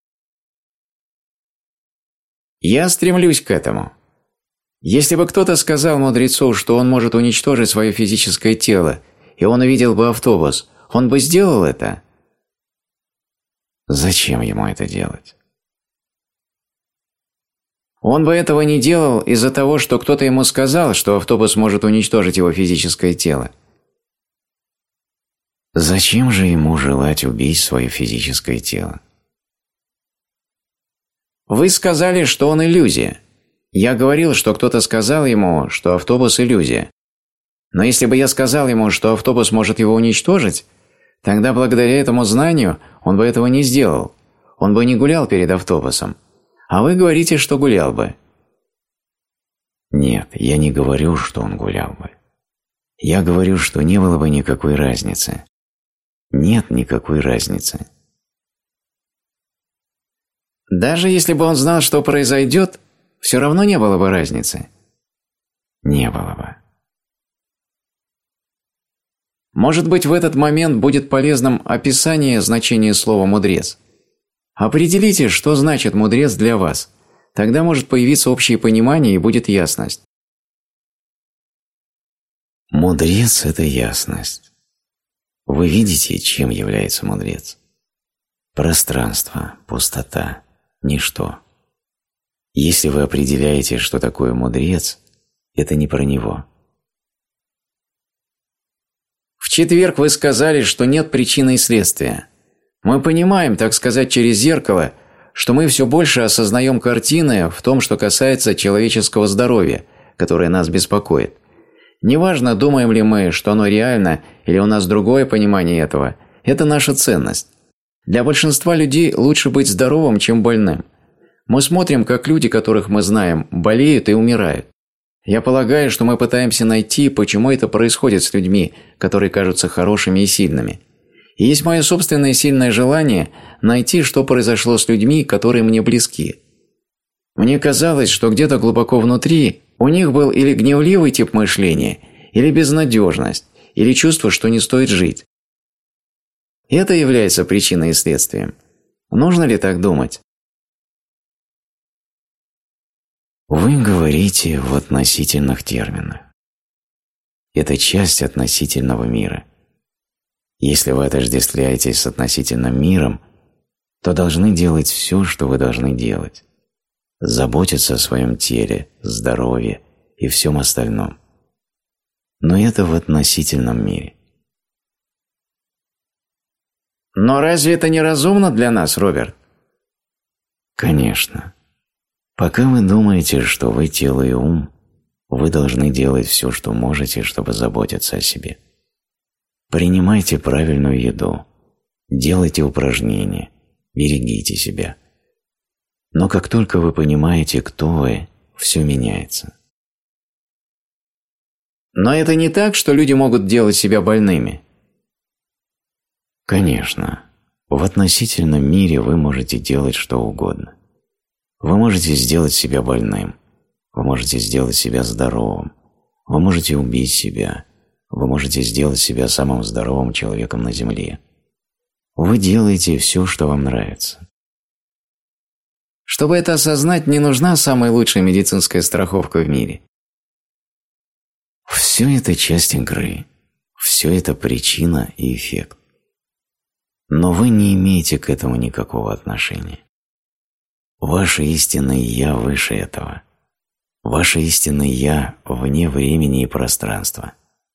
Я стремлюсь к этому. Если бы кто-то сказал мудрецу, что он может уничтожить свое физическое тело, и он увидел бы автобус, он бы сделал это? Зачем ему это делать? Он бы этого не делал из-за того, что кто-то ему сказал, что автобус может уничтожить его физическое тело. Зачем же ему желать убить свое физическое тело? Вы сказали, что он иллюзия. Я говорил, что кто-то сказал ему, что автобус – иллюзия. Но если бы я сказал ему, что автобус может его уничтожить, тогда благодаря этому знанию он бы этого не сделал. Он бы не гулял перед автобусом. А вы говорите, что гулял бы. Нет, я не говорю, что он гулял бы. Я говорю, что не было бы никакой разницы. Нет никакой разницы. Даже если бы он знал, что произойдет, все равно не было бы разницы. Не было бы. Может быть, в этот момент будет полезным описание значения слова «мудрец». Определите, что значит «мудрец» для вас. Тогда может появиться общее понимание и будет ясность. Мудрец – это ясность. Вы видите, чем является мудрец? Пространство, пустота, ничто. Если вы определяете, что такое мудрец, это не про него. В четверг вы сказали, что нет причины и следствия. Мы понимаем, так сказать, через зеркало, что мы все больше осознаем картины в том, что касается человеческого здоровья, которое нас беспокоит. Неважно, думаем ли мы, что оно реально, или у нас другое понимание этого, это наша ценность. Для большинства людей лучше быть здоровым, чем больным. Мы смотрим, как люди, которых мы знаем, болеют и умирают. Я полагаю, что мы пытаемся найти, почему это происходит с людьми, которые кажутся хорошими и сильными. И есть мое собственное сильное желание найти, что произошло с людьми, которые мне близки. Мне казалось, что где-то глубоко внутри у них был или гневливый тип мышления, или безнадежность, или чувство, что не стоит жить. Это является причиной и следствием. Нужно ли так думать? Вы говорите в относительных терминах. Это часть относительного мира. Если вы отождествляетесь с относительным миром, то должны делать все, что вы должны делать. Заботиться о своем теле, здоровье и всем остальном. Но это в относительном мире. Но разве это не разумно для нас, Роберт? Конечно. Пока вы думаете, что вы тело и ум, вы должны делать все, что можете, чтобы заботиться о себе. Принимайте правильную еду, делайте упражнения, берегите себя. Но как только вы понимаете, кто вы, все меняется. Но это не так, что люди могут делать себя больными? Конечно. В относительном мире вы можете делать что угодно. Вы можете сделать себя больным. Вы можете сделать себя здоровым. Вы можете убить себя. Вы можете сделать себя самым здоровым человеком на Земле. Вы делаете все, что вам нравится. Чтобы это осознать, не нужна самая лучшая медицинская страховка в мире. Все это часть игры. Все это причина и эффект. Но вы не имеете к этому никакого отношения. Ваше истинное «Я» выше этого. Ваше истинное «Я» вне времени и пространства.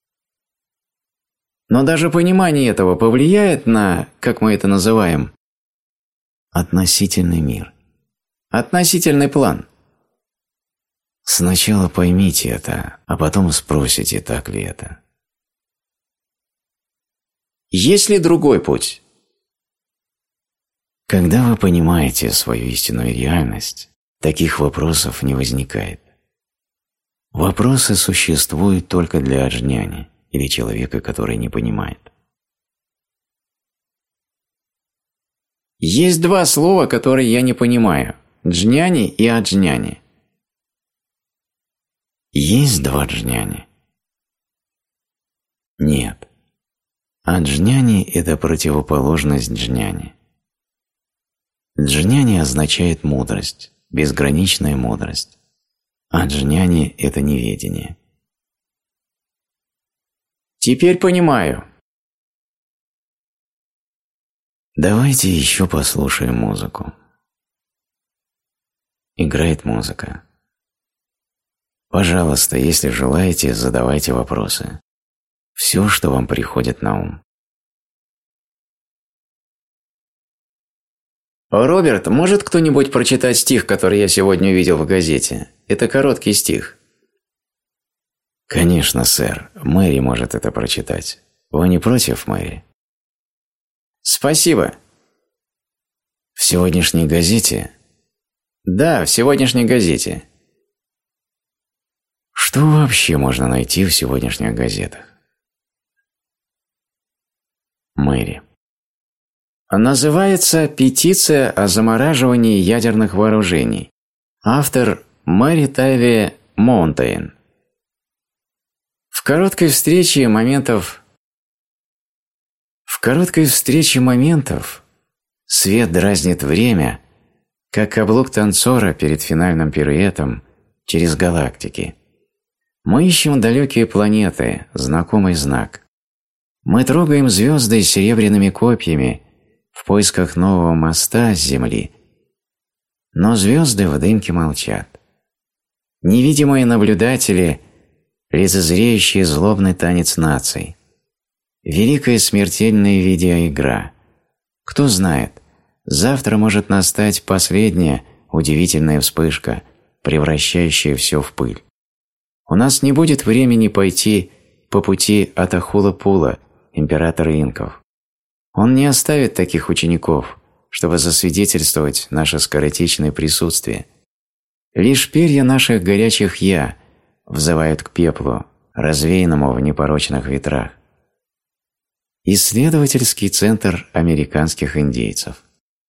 Но даже понимание этого повлияет на, как мы это называем, относительный мир. Относительный план. Сначала поймите это, а потом спросите, так ли это. Есть ли другой путь? Когда вы понимаете свою истинную реальность, таких вопросов не возникает. Вопросы существуют только для аджняни, или человека, который не понимает. Есть два слова, которые я не понимаю – джняни и аджняни. Есть два джняни? Нет. Аджняни – это противоположность джняни. Джняни означает мудрость, безграничная мудрость. Аджняни – это неведение. Теперь понимаю. Давайте еще послушаем музыку. Играет музыка. Пожалуйста, если желаете, задавайте вопросы. Все, что вам приходит на ум. Роберт, может кто-нибудь прочитать стих, который я сегодня увидел в газете? Это короткий стих. Конечно, сэр. Мэри может это прочитать. Вы не против, Мэри? Спасибо. В сегодняшней газете? Да, в сегодняшней газете. Что вообще можно найти в сегодняшних газетах? Мэри. Называется «Петиция о замораживании ядерных вооружений». Автор Мэри Тайви Моунтейн. В короткой встрече моментов... В короткой встрече моментов свет дразнит время, как каблук танцора перед финальным пируэтом через галактики. Мы ищем далекие планеты, знакомый знак. Мы трогаем звезды серебряными копьями в поисках нового моста с Земли. Но звезды в дымке молчат. Невидимые наблюдатели, лицезреющие злобный танец наций. Великая смертельная видеоигра. Кто знает, завтра может настать последняя удивительная вспышка, превращающая все в пыль. У нас не будет времени пойти по пути Атахула-Пула, императора инков. Он не оставит таких учеников, чтобы засвидетельствовать наше скоротечное присутствие. Лишь перья наших горячих «я» взывают к пеплу, развеянному в непорочных ветрах. Исследовательский центр американских индейцев.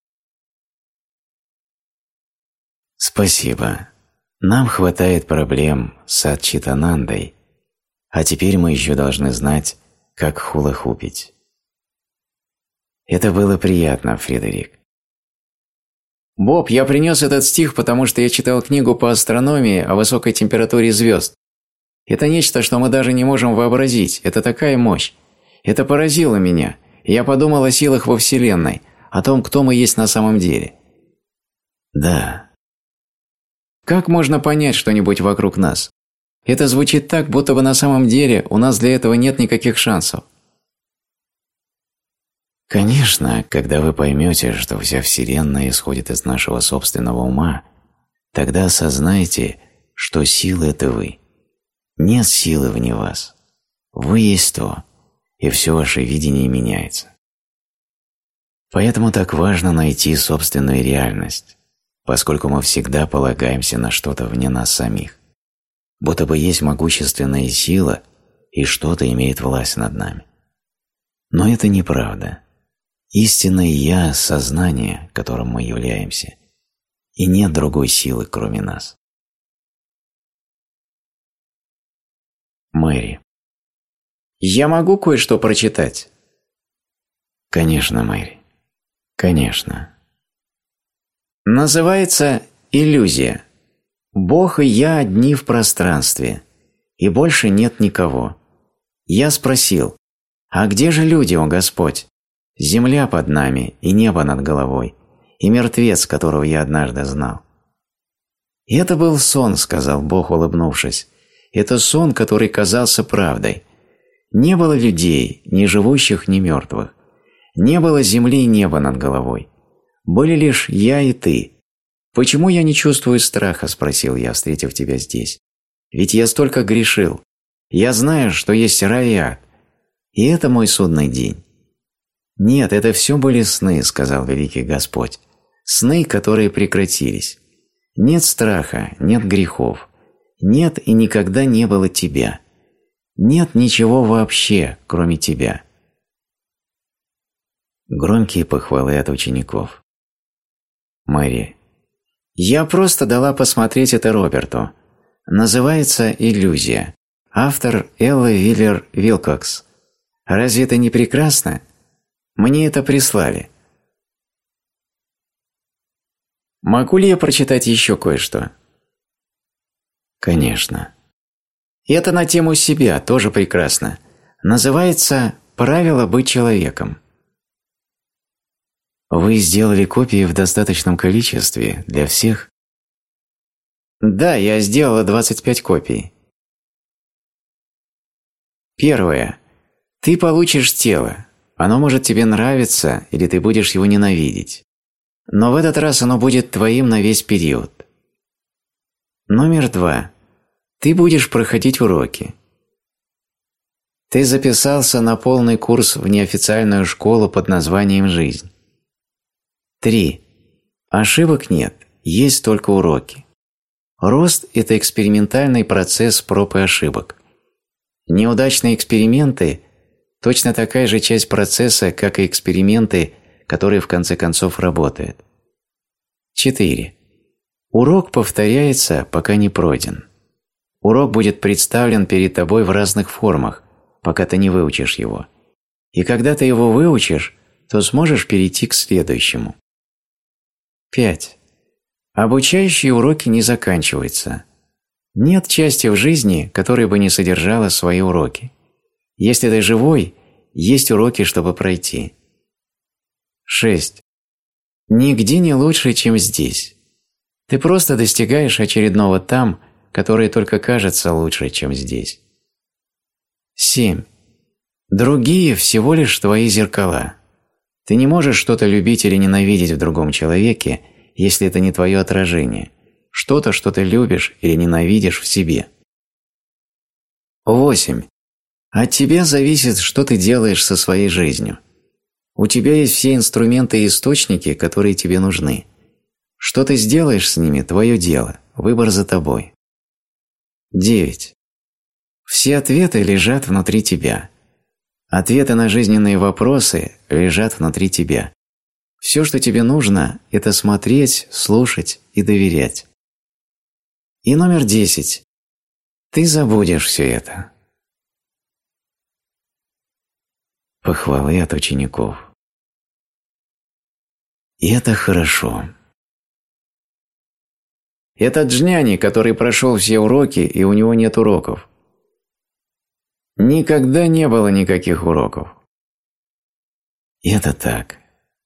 Спасибо. Нам хватает проблем с Сатчитанандой, а теперь мы еще должны знать, как хула-хупить. Это было приятно, Фредерик. Боб, я принес этот стих, потому что я читал книгу по астрономии о высокой температуре звезд. Это нечто, что мы даже не можем вообразить. Это такая мощь. Это поразило меня. Я подумал о силах во Вселенной, о том, кто мы есть на самом деле. Да. Как можно понять что-нибудь вокруг нас? Это звучит так, будто бы на самом деле у нас для этого нет никаких шансов. Конечно, когда вы поймете, что вся Вселенная исходит из нашего собственного ума, тогда осознайте, что сила – это вы. Нет силы вне вас. Вы есть то, и все ваше видение меняется. Поэтому так важно найти собственную реальность, поскольку мы всегда полагаемся на что-то вне нас самих. Будто бы есть могущественная сила, и что-то имеет власть над нами. Но это неправда. Истинное «Я» – сознание, которым мы являемся, и нет другой силы, кроме нас. Мэри. Я могу кое-что прочитать? Конечно, Мэри. Конечно. Называется «Иллюзия». Бог и я одни в пространстве, и больше нет никого. Я спросил: а где же люди, о Господь? Земля под нами и небо над головой, и мертвец, которого я однажды знал. И это был сон, сказал Бог, улыбнувшись. Это сон, который казался правдой. Не было людей, ни живущих, ни мертвых. Не было земли и неба над головой. Были лишь я и ты. «Почему я не чувствую страха?» – спросил я, встретив тебя здесь. «Ведь я столько грешил. Я знаю, что есть рай и ад. И это мой судный день». «Нет, это все были сны», – сказал великий Господь. «Сны, которые прекратились. Нет страха, нет грехов. Нет и никогда не было тебя. Нет ничего вообще, кроме тебя». Громкие похвалы от учеников. Мэри. Я просто дала посмотреть это Роберту. Называется «Иллюзия». Автор Элла Виллер Вилкокс. Разве это не прекрасно? Мне это прислали. Могу ли я прочитать еще кое-что? Конечно. Это на тему себя, тоже прекрасно. Называется «Правило быть человеком». Вы сделали копии в достаточном количестве для всех? Да, я сделала двадцать пять копий. Первое. Ты получишь тело. Оно может тебе нравиться, или ты будешь его ненавидеть. Но в этот раз оно будет твоим на весь период. Номер два. Ты будешь проходить уроки. Ты записался на полный курс в неофициальную школу под названием «Жизнь». Три. Ошибок нет, есть только уроки. Рост – это экспериментальный процесс проб и ошибок. Неудачные эксперименты – точно такая же часть процесса, как и эксперименты, которые в конце концов работают. Четыре. Урок повторяется, пока не пройден. Урок будет представлен перед тобой в разных формах, пока ты не выучишь его. И когда ты его выучишь, то сможешь перейти к следующему. Пять. Обучающие уроки не заканчиваются. Нет части в жизни, которая бы не содержала свои уроки. Если ты живой, есть уроки, чтобы пройти. Шесть. Нигде не лучше, чем здесь. Ты просто достигаешь очередного там, которое только кажется лучше, чем здесь. Семь. Другие всего лишь твои зеркала. Ты не можешь что-то любить или ненавидеть в другом человеке, если это не твое отражение, что-то, что ты любишь или ненавидишь в себе. Восемь. От тебя зависит, что ты делаешь со своей жизнью. У тебя есть все инструменты и источники, которые тебе нужны. Что ты сделаешь с ними – твое дело, выбор за тобой. Девять. Все ответы лежат внутри тебя. Ответы на жизненные вопросы лежат внутри тебя. Все, что тебе нужно, это смотреть, слушать и доверять. И номер десять. Ты забудешь все это. Похвалы от учеников. И это хорошо. Это Джняни, который прошел все уроки, и у него нет уроков. Никогда не было никаких уроков. И это так.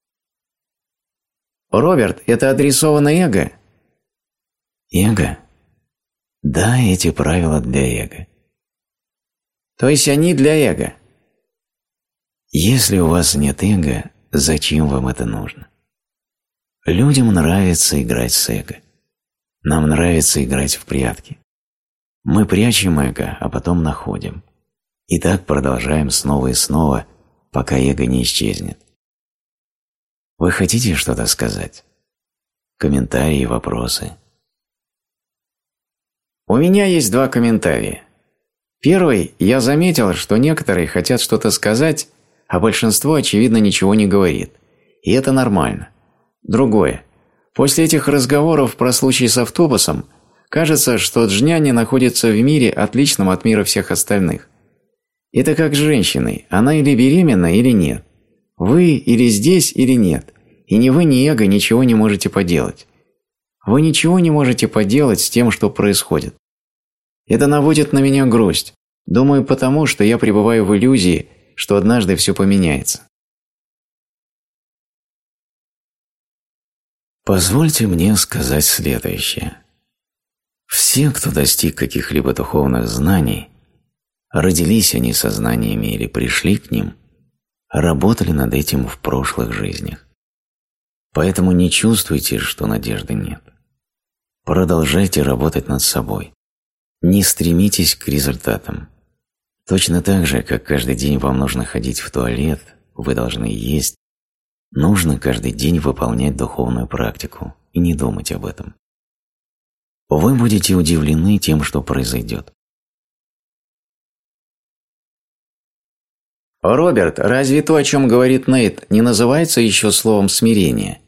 Роберт, это адресовано эго? Эго? Да, эти правила для эго. То есть они для эго? Если у вас нет эго, зачем вам это нужно? Людям нравится играть с эго. Нам нравится играть в прятки. Мы прячем эго, а потом находим. И так продолжаем снова и снова, пока эго не исчезнет. Вы хотите что-то сказать? Комментарии, вопросы? У меня есть два комментария. Первый, я заметил, что некоторые хотят что-то сказать, а большинство, очевидно, ничего не говорит. И это нормально. Другое. После этих разговоров про случай с автобусом кажется, что Джняни находится в мире, отличном от мира всех остальных. Это как с женщиной. Она или беременна, или нет. Вы или здесь, или нет. И ни вы, ни эго ничего не можете поделать. Вы ничего не можете поделать с тем, что происходит. Это наводит на меня грусть. Думаю, потому что я пребываю в иллюзии, что однажды все поменяется. Позвольте мне сказать следующее. Все, кто достиг каких-либо духовных знаний, родились они со знаниями или пришли к ним, работали над этим в прошлых жизнях. Поэтому не чувствуйте, что надежды нет. Продолжайте работать над собой. Не стремитесь к результатам. Точно так же, как каждый день вам нужно ходить в туалет, вы должны есть, нужно каждый день выполнять духовную практику и не думать об этом. Вы будете удивлены тем, что произойдет. Роберт, разве то, о чем говорит Нейт, не называется еще словом смирение?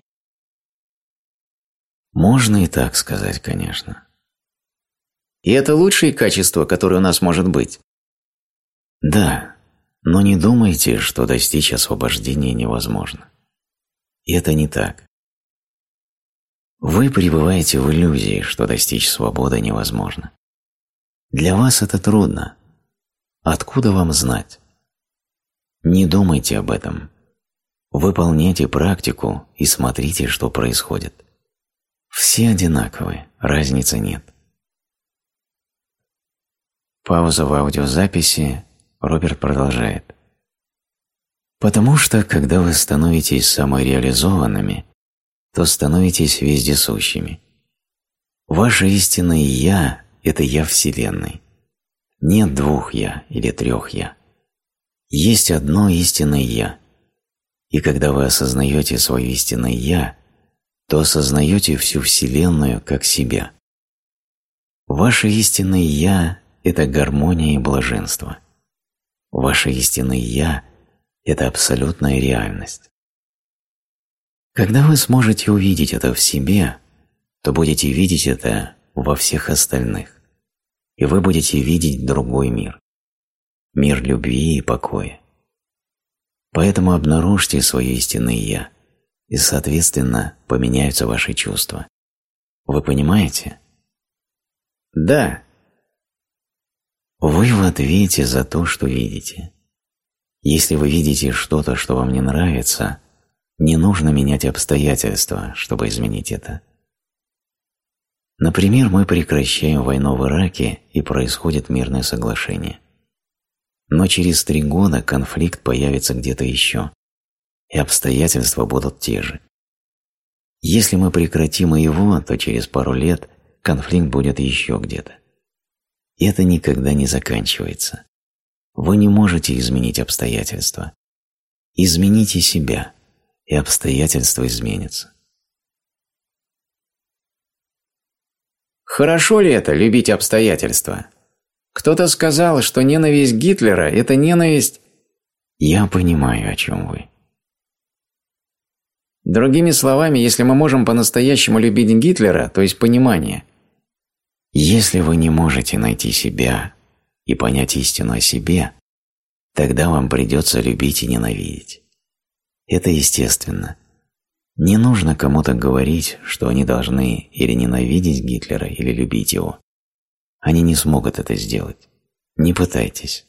Можно и так сказать, конечно. И это лучшее качество, которое у нас может быть? Да, но не думайте, что достичь освобождения невозможно. Это не так. Вы пребываете в иллюзии, что достичь свободы невозможно. Для вас это трудно. Откуда вам знать? Не думайте об этом. Выполняйте практику и смотрите, что происходит. Все одинаковы, разницы нет. Пауза в аудиозаписи. Роберт продолжает. Потому что, когда вы становитесь самореализованными, то становитесь вездесущими. Ваше истинное «Я» – это «Я» Вселенной. Нет двух «Я» или трех «Я». Есть одно истинное «Я». И когда вы осознаете свое истинное «Я», то осознаете всю Вселенную как себя. Ваше истинное «Я» – это гармония и блаженство. Ваше истинное «Я» – это абсолютная реальность. Когда вы сможете увидеть это в себе, то будете видеть это во всех остальных, и вы будете видеть другой мир. Мир любви и покоя. Поэтому обнаружьте свое истинное «Я», и, соответственно, поменяются ваши чувства. Вы понимаете? Да. Вы в ответе за то, что видите. Если вы видите что-то, что вам не нравится, не нужно менять обстоятельства, чтобы изменить это. Например, мы прекращаем войну в Ираке, и происходит мирное соглашение. Но через три года конфликт появится где-то еще, и обстоятельства будут те же. Если мы прекратим его, то через пару лет конфликт будет еще где-то. И это никогда не заканчивается. Вы не можете изменить обстоятельства. Измените себя, и обстоятельства изменятся. Хорошо ли это – любить обстоятельства? Кто-то сказал, что ненависть Гитлера – это ненависть… Я понимаю, о чем вы. Другими словами, если мы можем по-настоящему любить Гитлера, то есть понимание. Если вы не можете найти себя и понять истину о себе, тогда вам придется любить и ненавидеть. Это естественно. Не нужно кому-то говорить, что они должны или ненавидеть Гитлера, или любить его. Они не смогут это сделать. Не пытайтесь.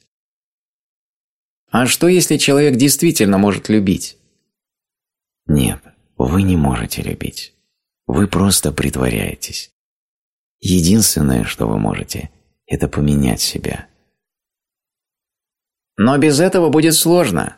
А что, если человек действительно может любить? Нет, вы не можете любить. Вы просто притворяетесь. Единственное, что вы можете, это поменять себя. Но без этого будет сложно.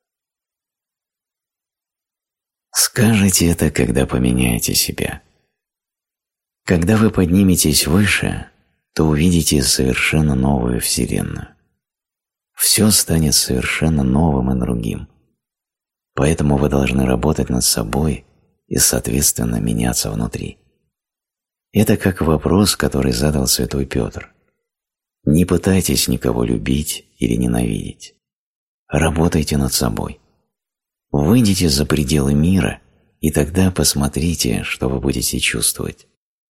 Скажите это, когда поменяете себя. Когда вы подниметесь выше, то увидите совершенно новую Вселенную. Все станет совершенно новым и другим. Поэтому вы должны работать над собой и, соответственно, меняться внутри. Это как вопрос, который задал святой Петр. Не пытайтесь никого любить или ненавидеть. Работайте над собой. Выйдите за пределы мира, и тогда посмотрите, что вы будете чувствовать.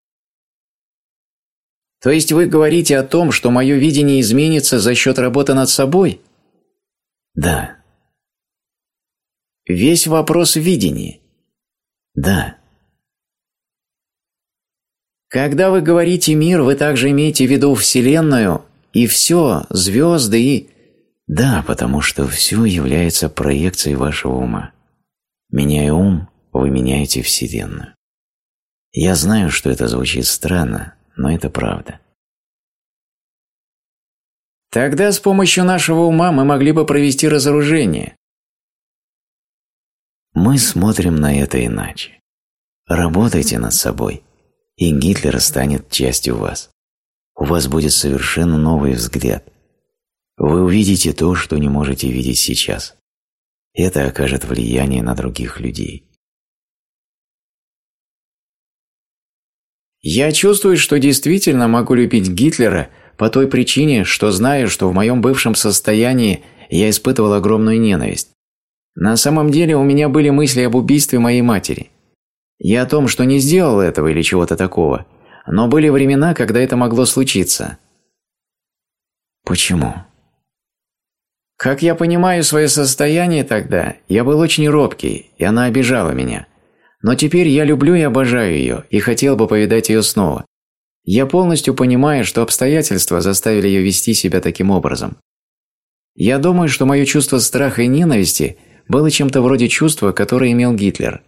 То есть вы говорите о том, что мое видение изменится за счет работы над собой? Да. Весь вопрос в видении? Да. Когда вы говорите «мир», вы также имеете в виду Вселенную и все, звезды и… Да, потому что все является проекцией вашего ума. Меняя ум, вы меняете Вселенную. Я знаю, что это звучит странно, но это правда. Тогда с помощью нашего ума мы могли бы провести разоружение. Мы смотрим на это иначе. Работайте над собой, и Гитлер станет частью вас. У вас будет совершенно новый взгляд. Вы увидите то, что не можете видеть сейчас. Это окажет влияние на других людей. Я чувствую, что действительно могу любить Гитлера по той причине, что знаю, что в моем бывшем состоянии я испытывал огромную ненависть. На самом деле у меня были мысли об убийстве моей матери. Я о том, что не сделал этого или чего-то такого, но были времена, когда это могло случиться. Почему? Как я понимаю свое состояние тогда, я был очень робкий, и она обижала меня. Но теперь я люблю и обожаю ее, и хотел бы повидать ее снова. Я полностью понимаю, что обстоятельства заставили ее вести себя таким образом. Я думаю, что мое чувство страха и ненависти было чем-то вроде чувства, которое имел Гитлер.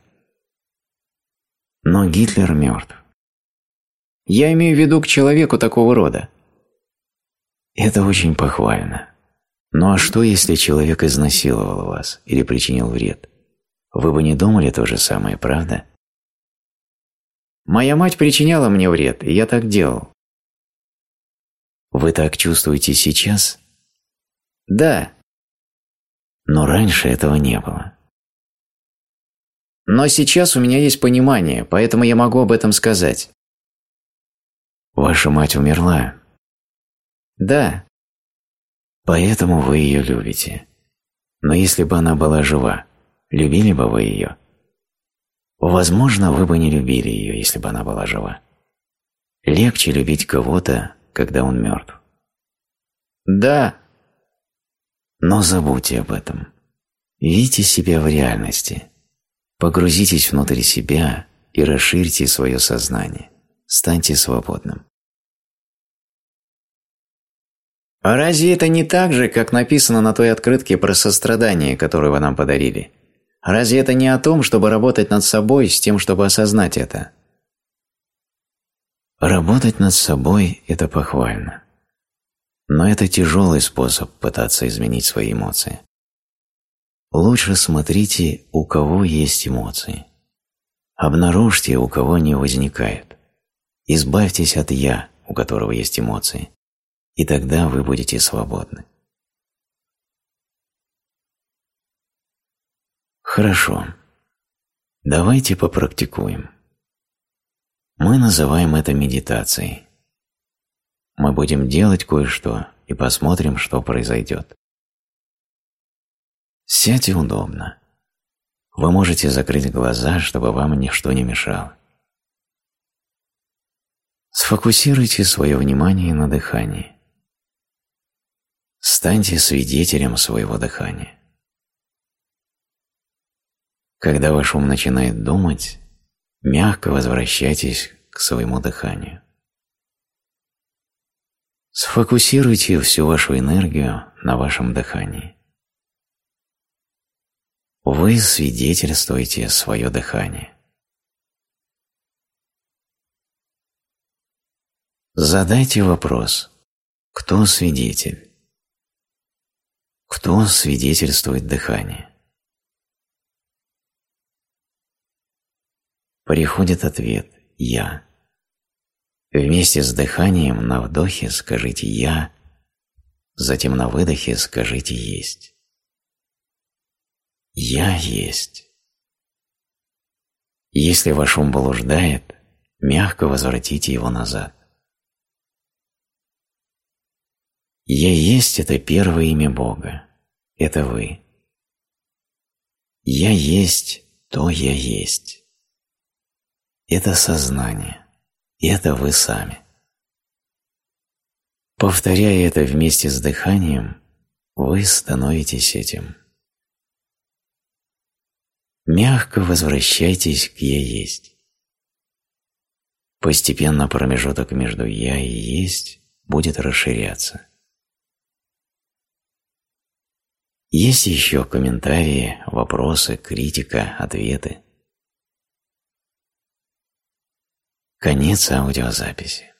Но Гитлер мертв. Я имею в виду к человеку такого рода. Это очень похвально. Ну а что, если человек изнасиловал вас или причинил вред? Вы бы не думали то же самое, правда? Моя мать причиняла мне вред, и я так делал. Вы так чувствуете сейчас? Да. Но раньше этого не было. Но сейчас у меня есть понимание, поэтому я могу об этом сказать. Ваша мать умерла? Да. Поэтому вы ее любите. Но если бы она была жива, любили бы вы ее? Возможно, вы бы не любили ее, если бы она была жива. Легче любить кого-то, когда он мертв. Да. Но забудьте об этом. Видите себя в реальности. Погрузитесь внутрь себя и расширьте свое сознание. Станьте свободным. А разве это не так же, как написано на той открытке про сострадание, которую вы нам подарили? Разве это не о том, чтобы работать над собой с тем, чтобы осознать это? Работать над собой – это похвально. Но это тяжелый способ пытаться изменить свои эмоции. Лучше смотрите, у кого есть эмоции. Обнаружьте, у кого не возникает. Избавьтесь от «я», у которого есть эмоции. И тогда вы будете свободны. Хорошо. Давайте попрактикуем. Мы называем это медитацией. Мы будем делать кое-что и посмотрим, что произойдет. Сядьте удобно. Вы можете закрыть глаза, чтобы вам ничто не мешало. Сфокусируйте свое внимание на дыхании. Станьте свидетелем своего дыхания. Когда ваш ум начинает думать, мягко возвращайтесь к своему дыханию. Сфокусируйте всю вашу энергию на вашем дыхании. Вы свидетельствуете свое дыхание. Задайте вопрос: кто свидетель? Кто свидетельствует дыхание? Приходит ответ «Я». Вместе с дыханием на вдохе скажите «Я», затем на выдохе скажите «Есть». «Я есть». Если ваш ум блуждает, мягко возвратите его назад. «Я есть» – это первое имя Бога. Это вы. «Я есть» – то «я есть». Это сознание. Это вы сами. Повторяя это вместе с дыханием, вы становитесь этим. Мягко возвращайтесь к «я есть». Постепенно промежуток между «я» и «есть» будет расширяться. Есть еще комментарии, вопросы, критика, ответы. Конец аудиозаписи.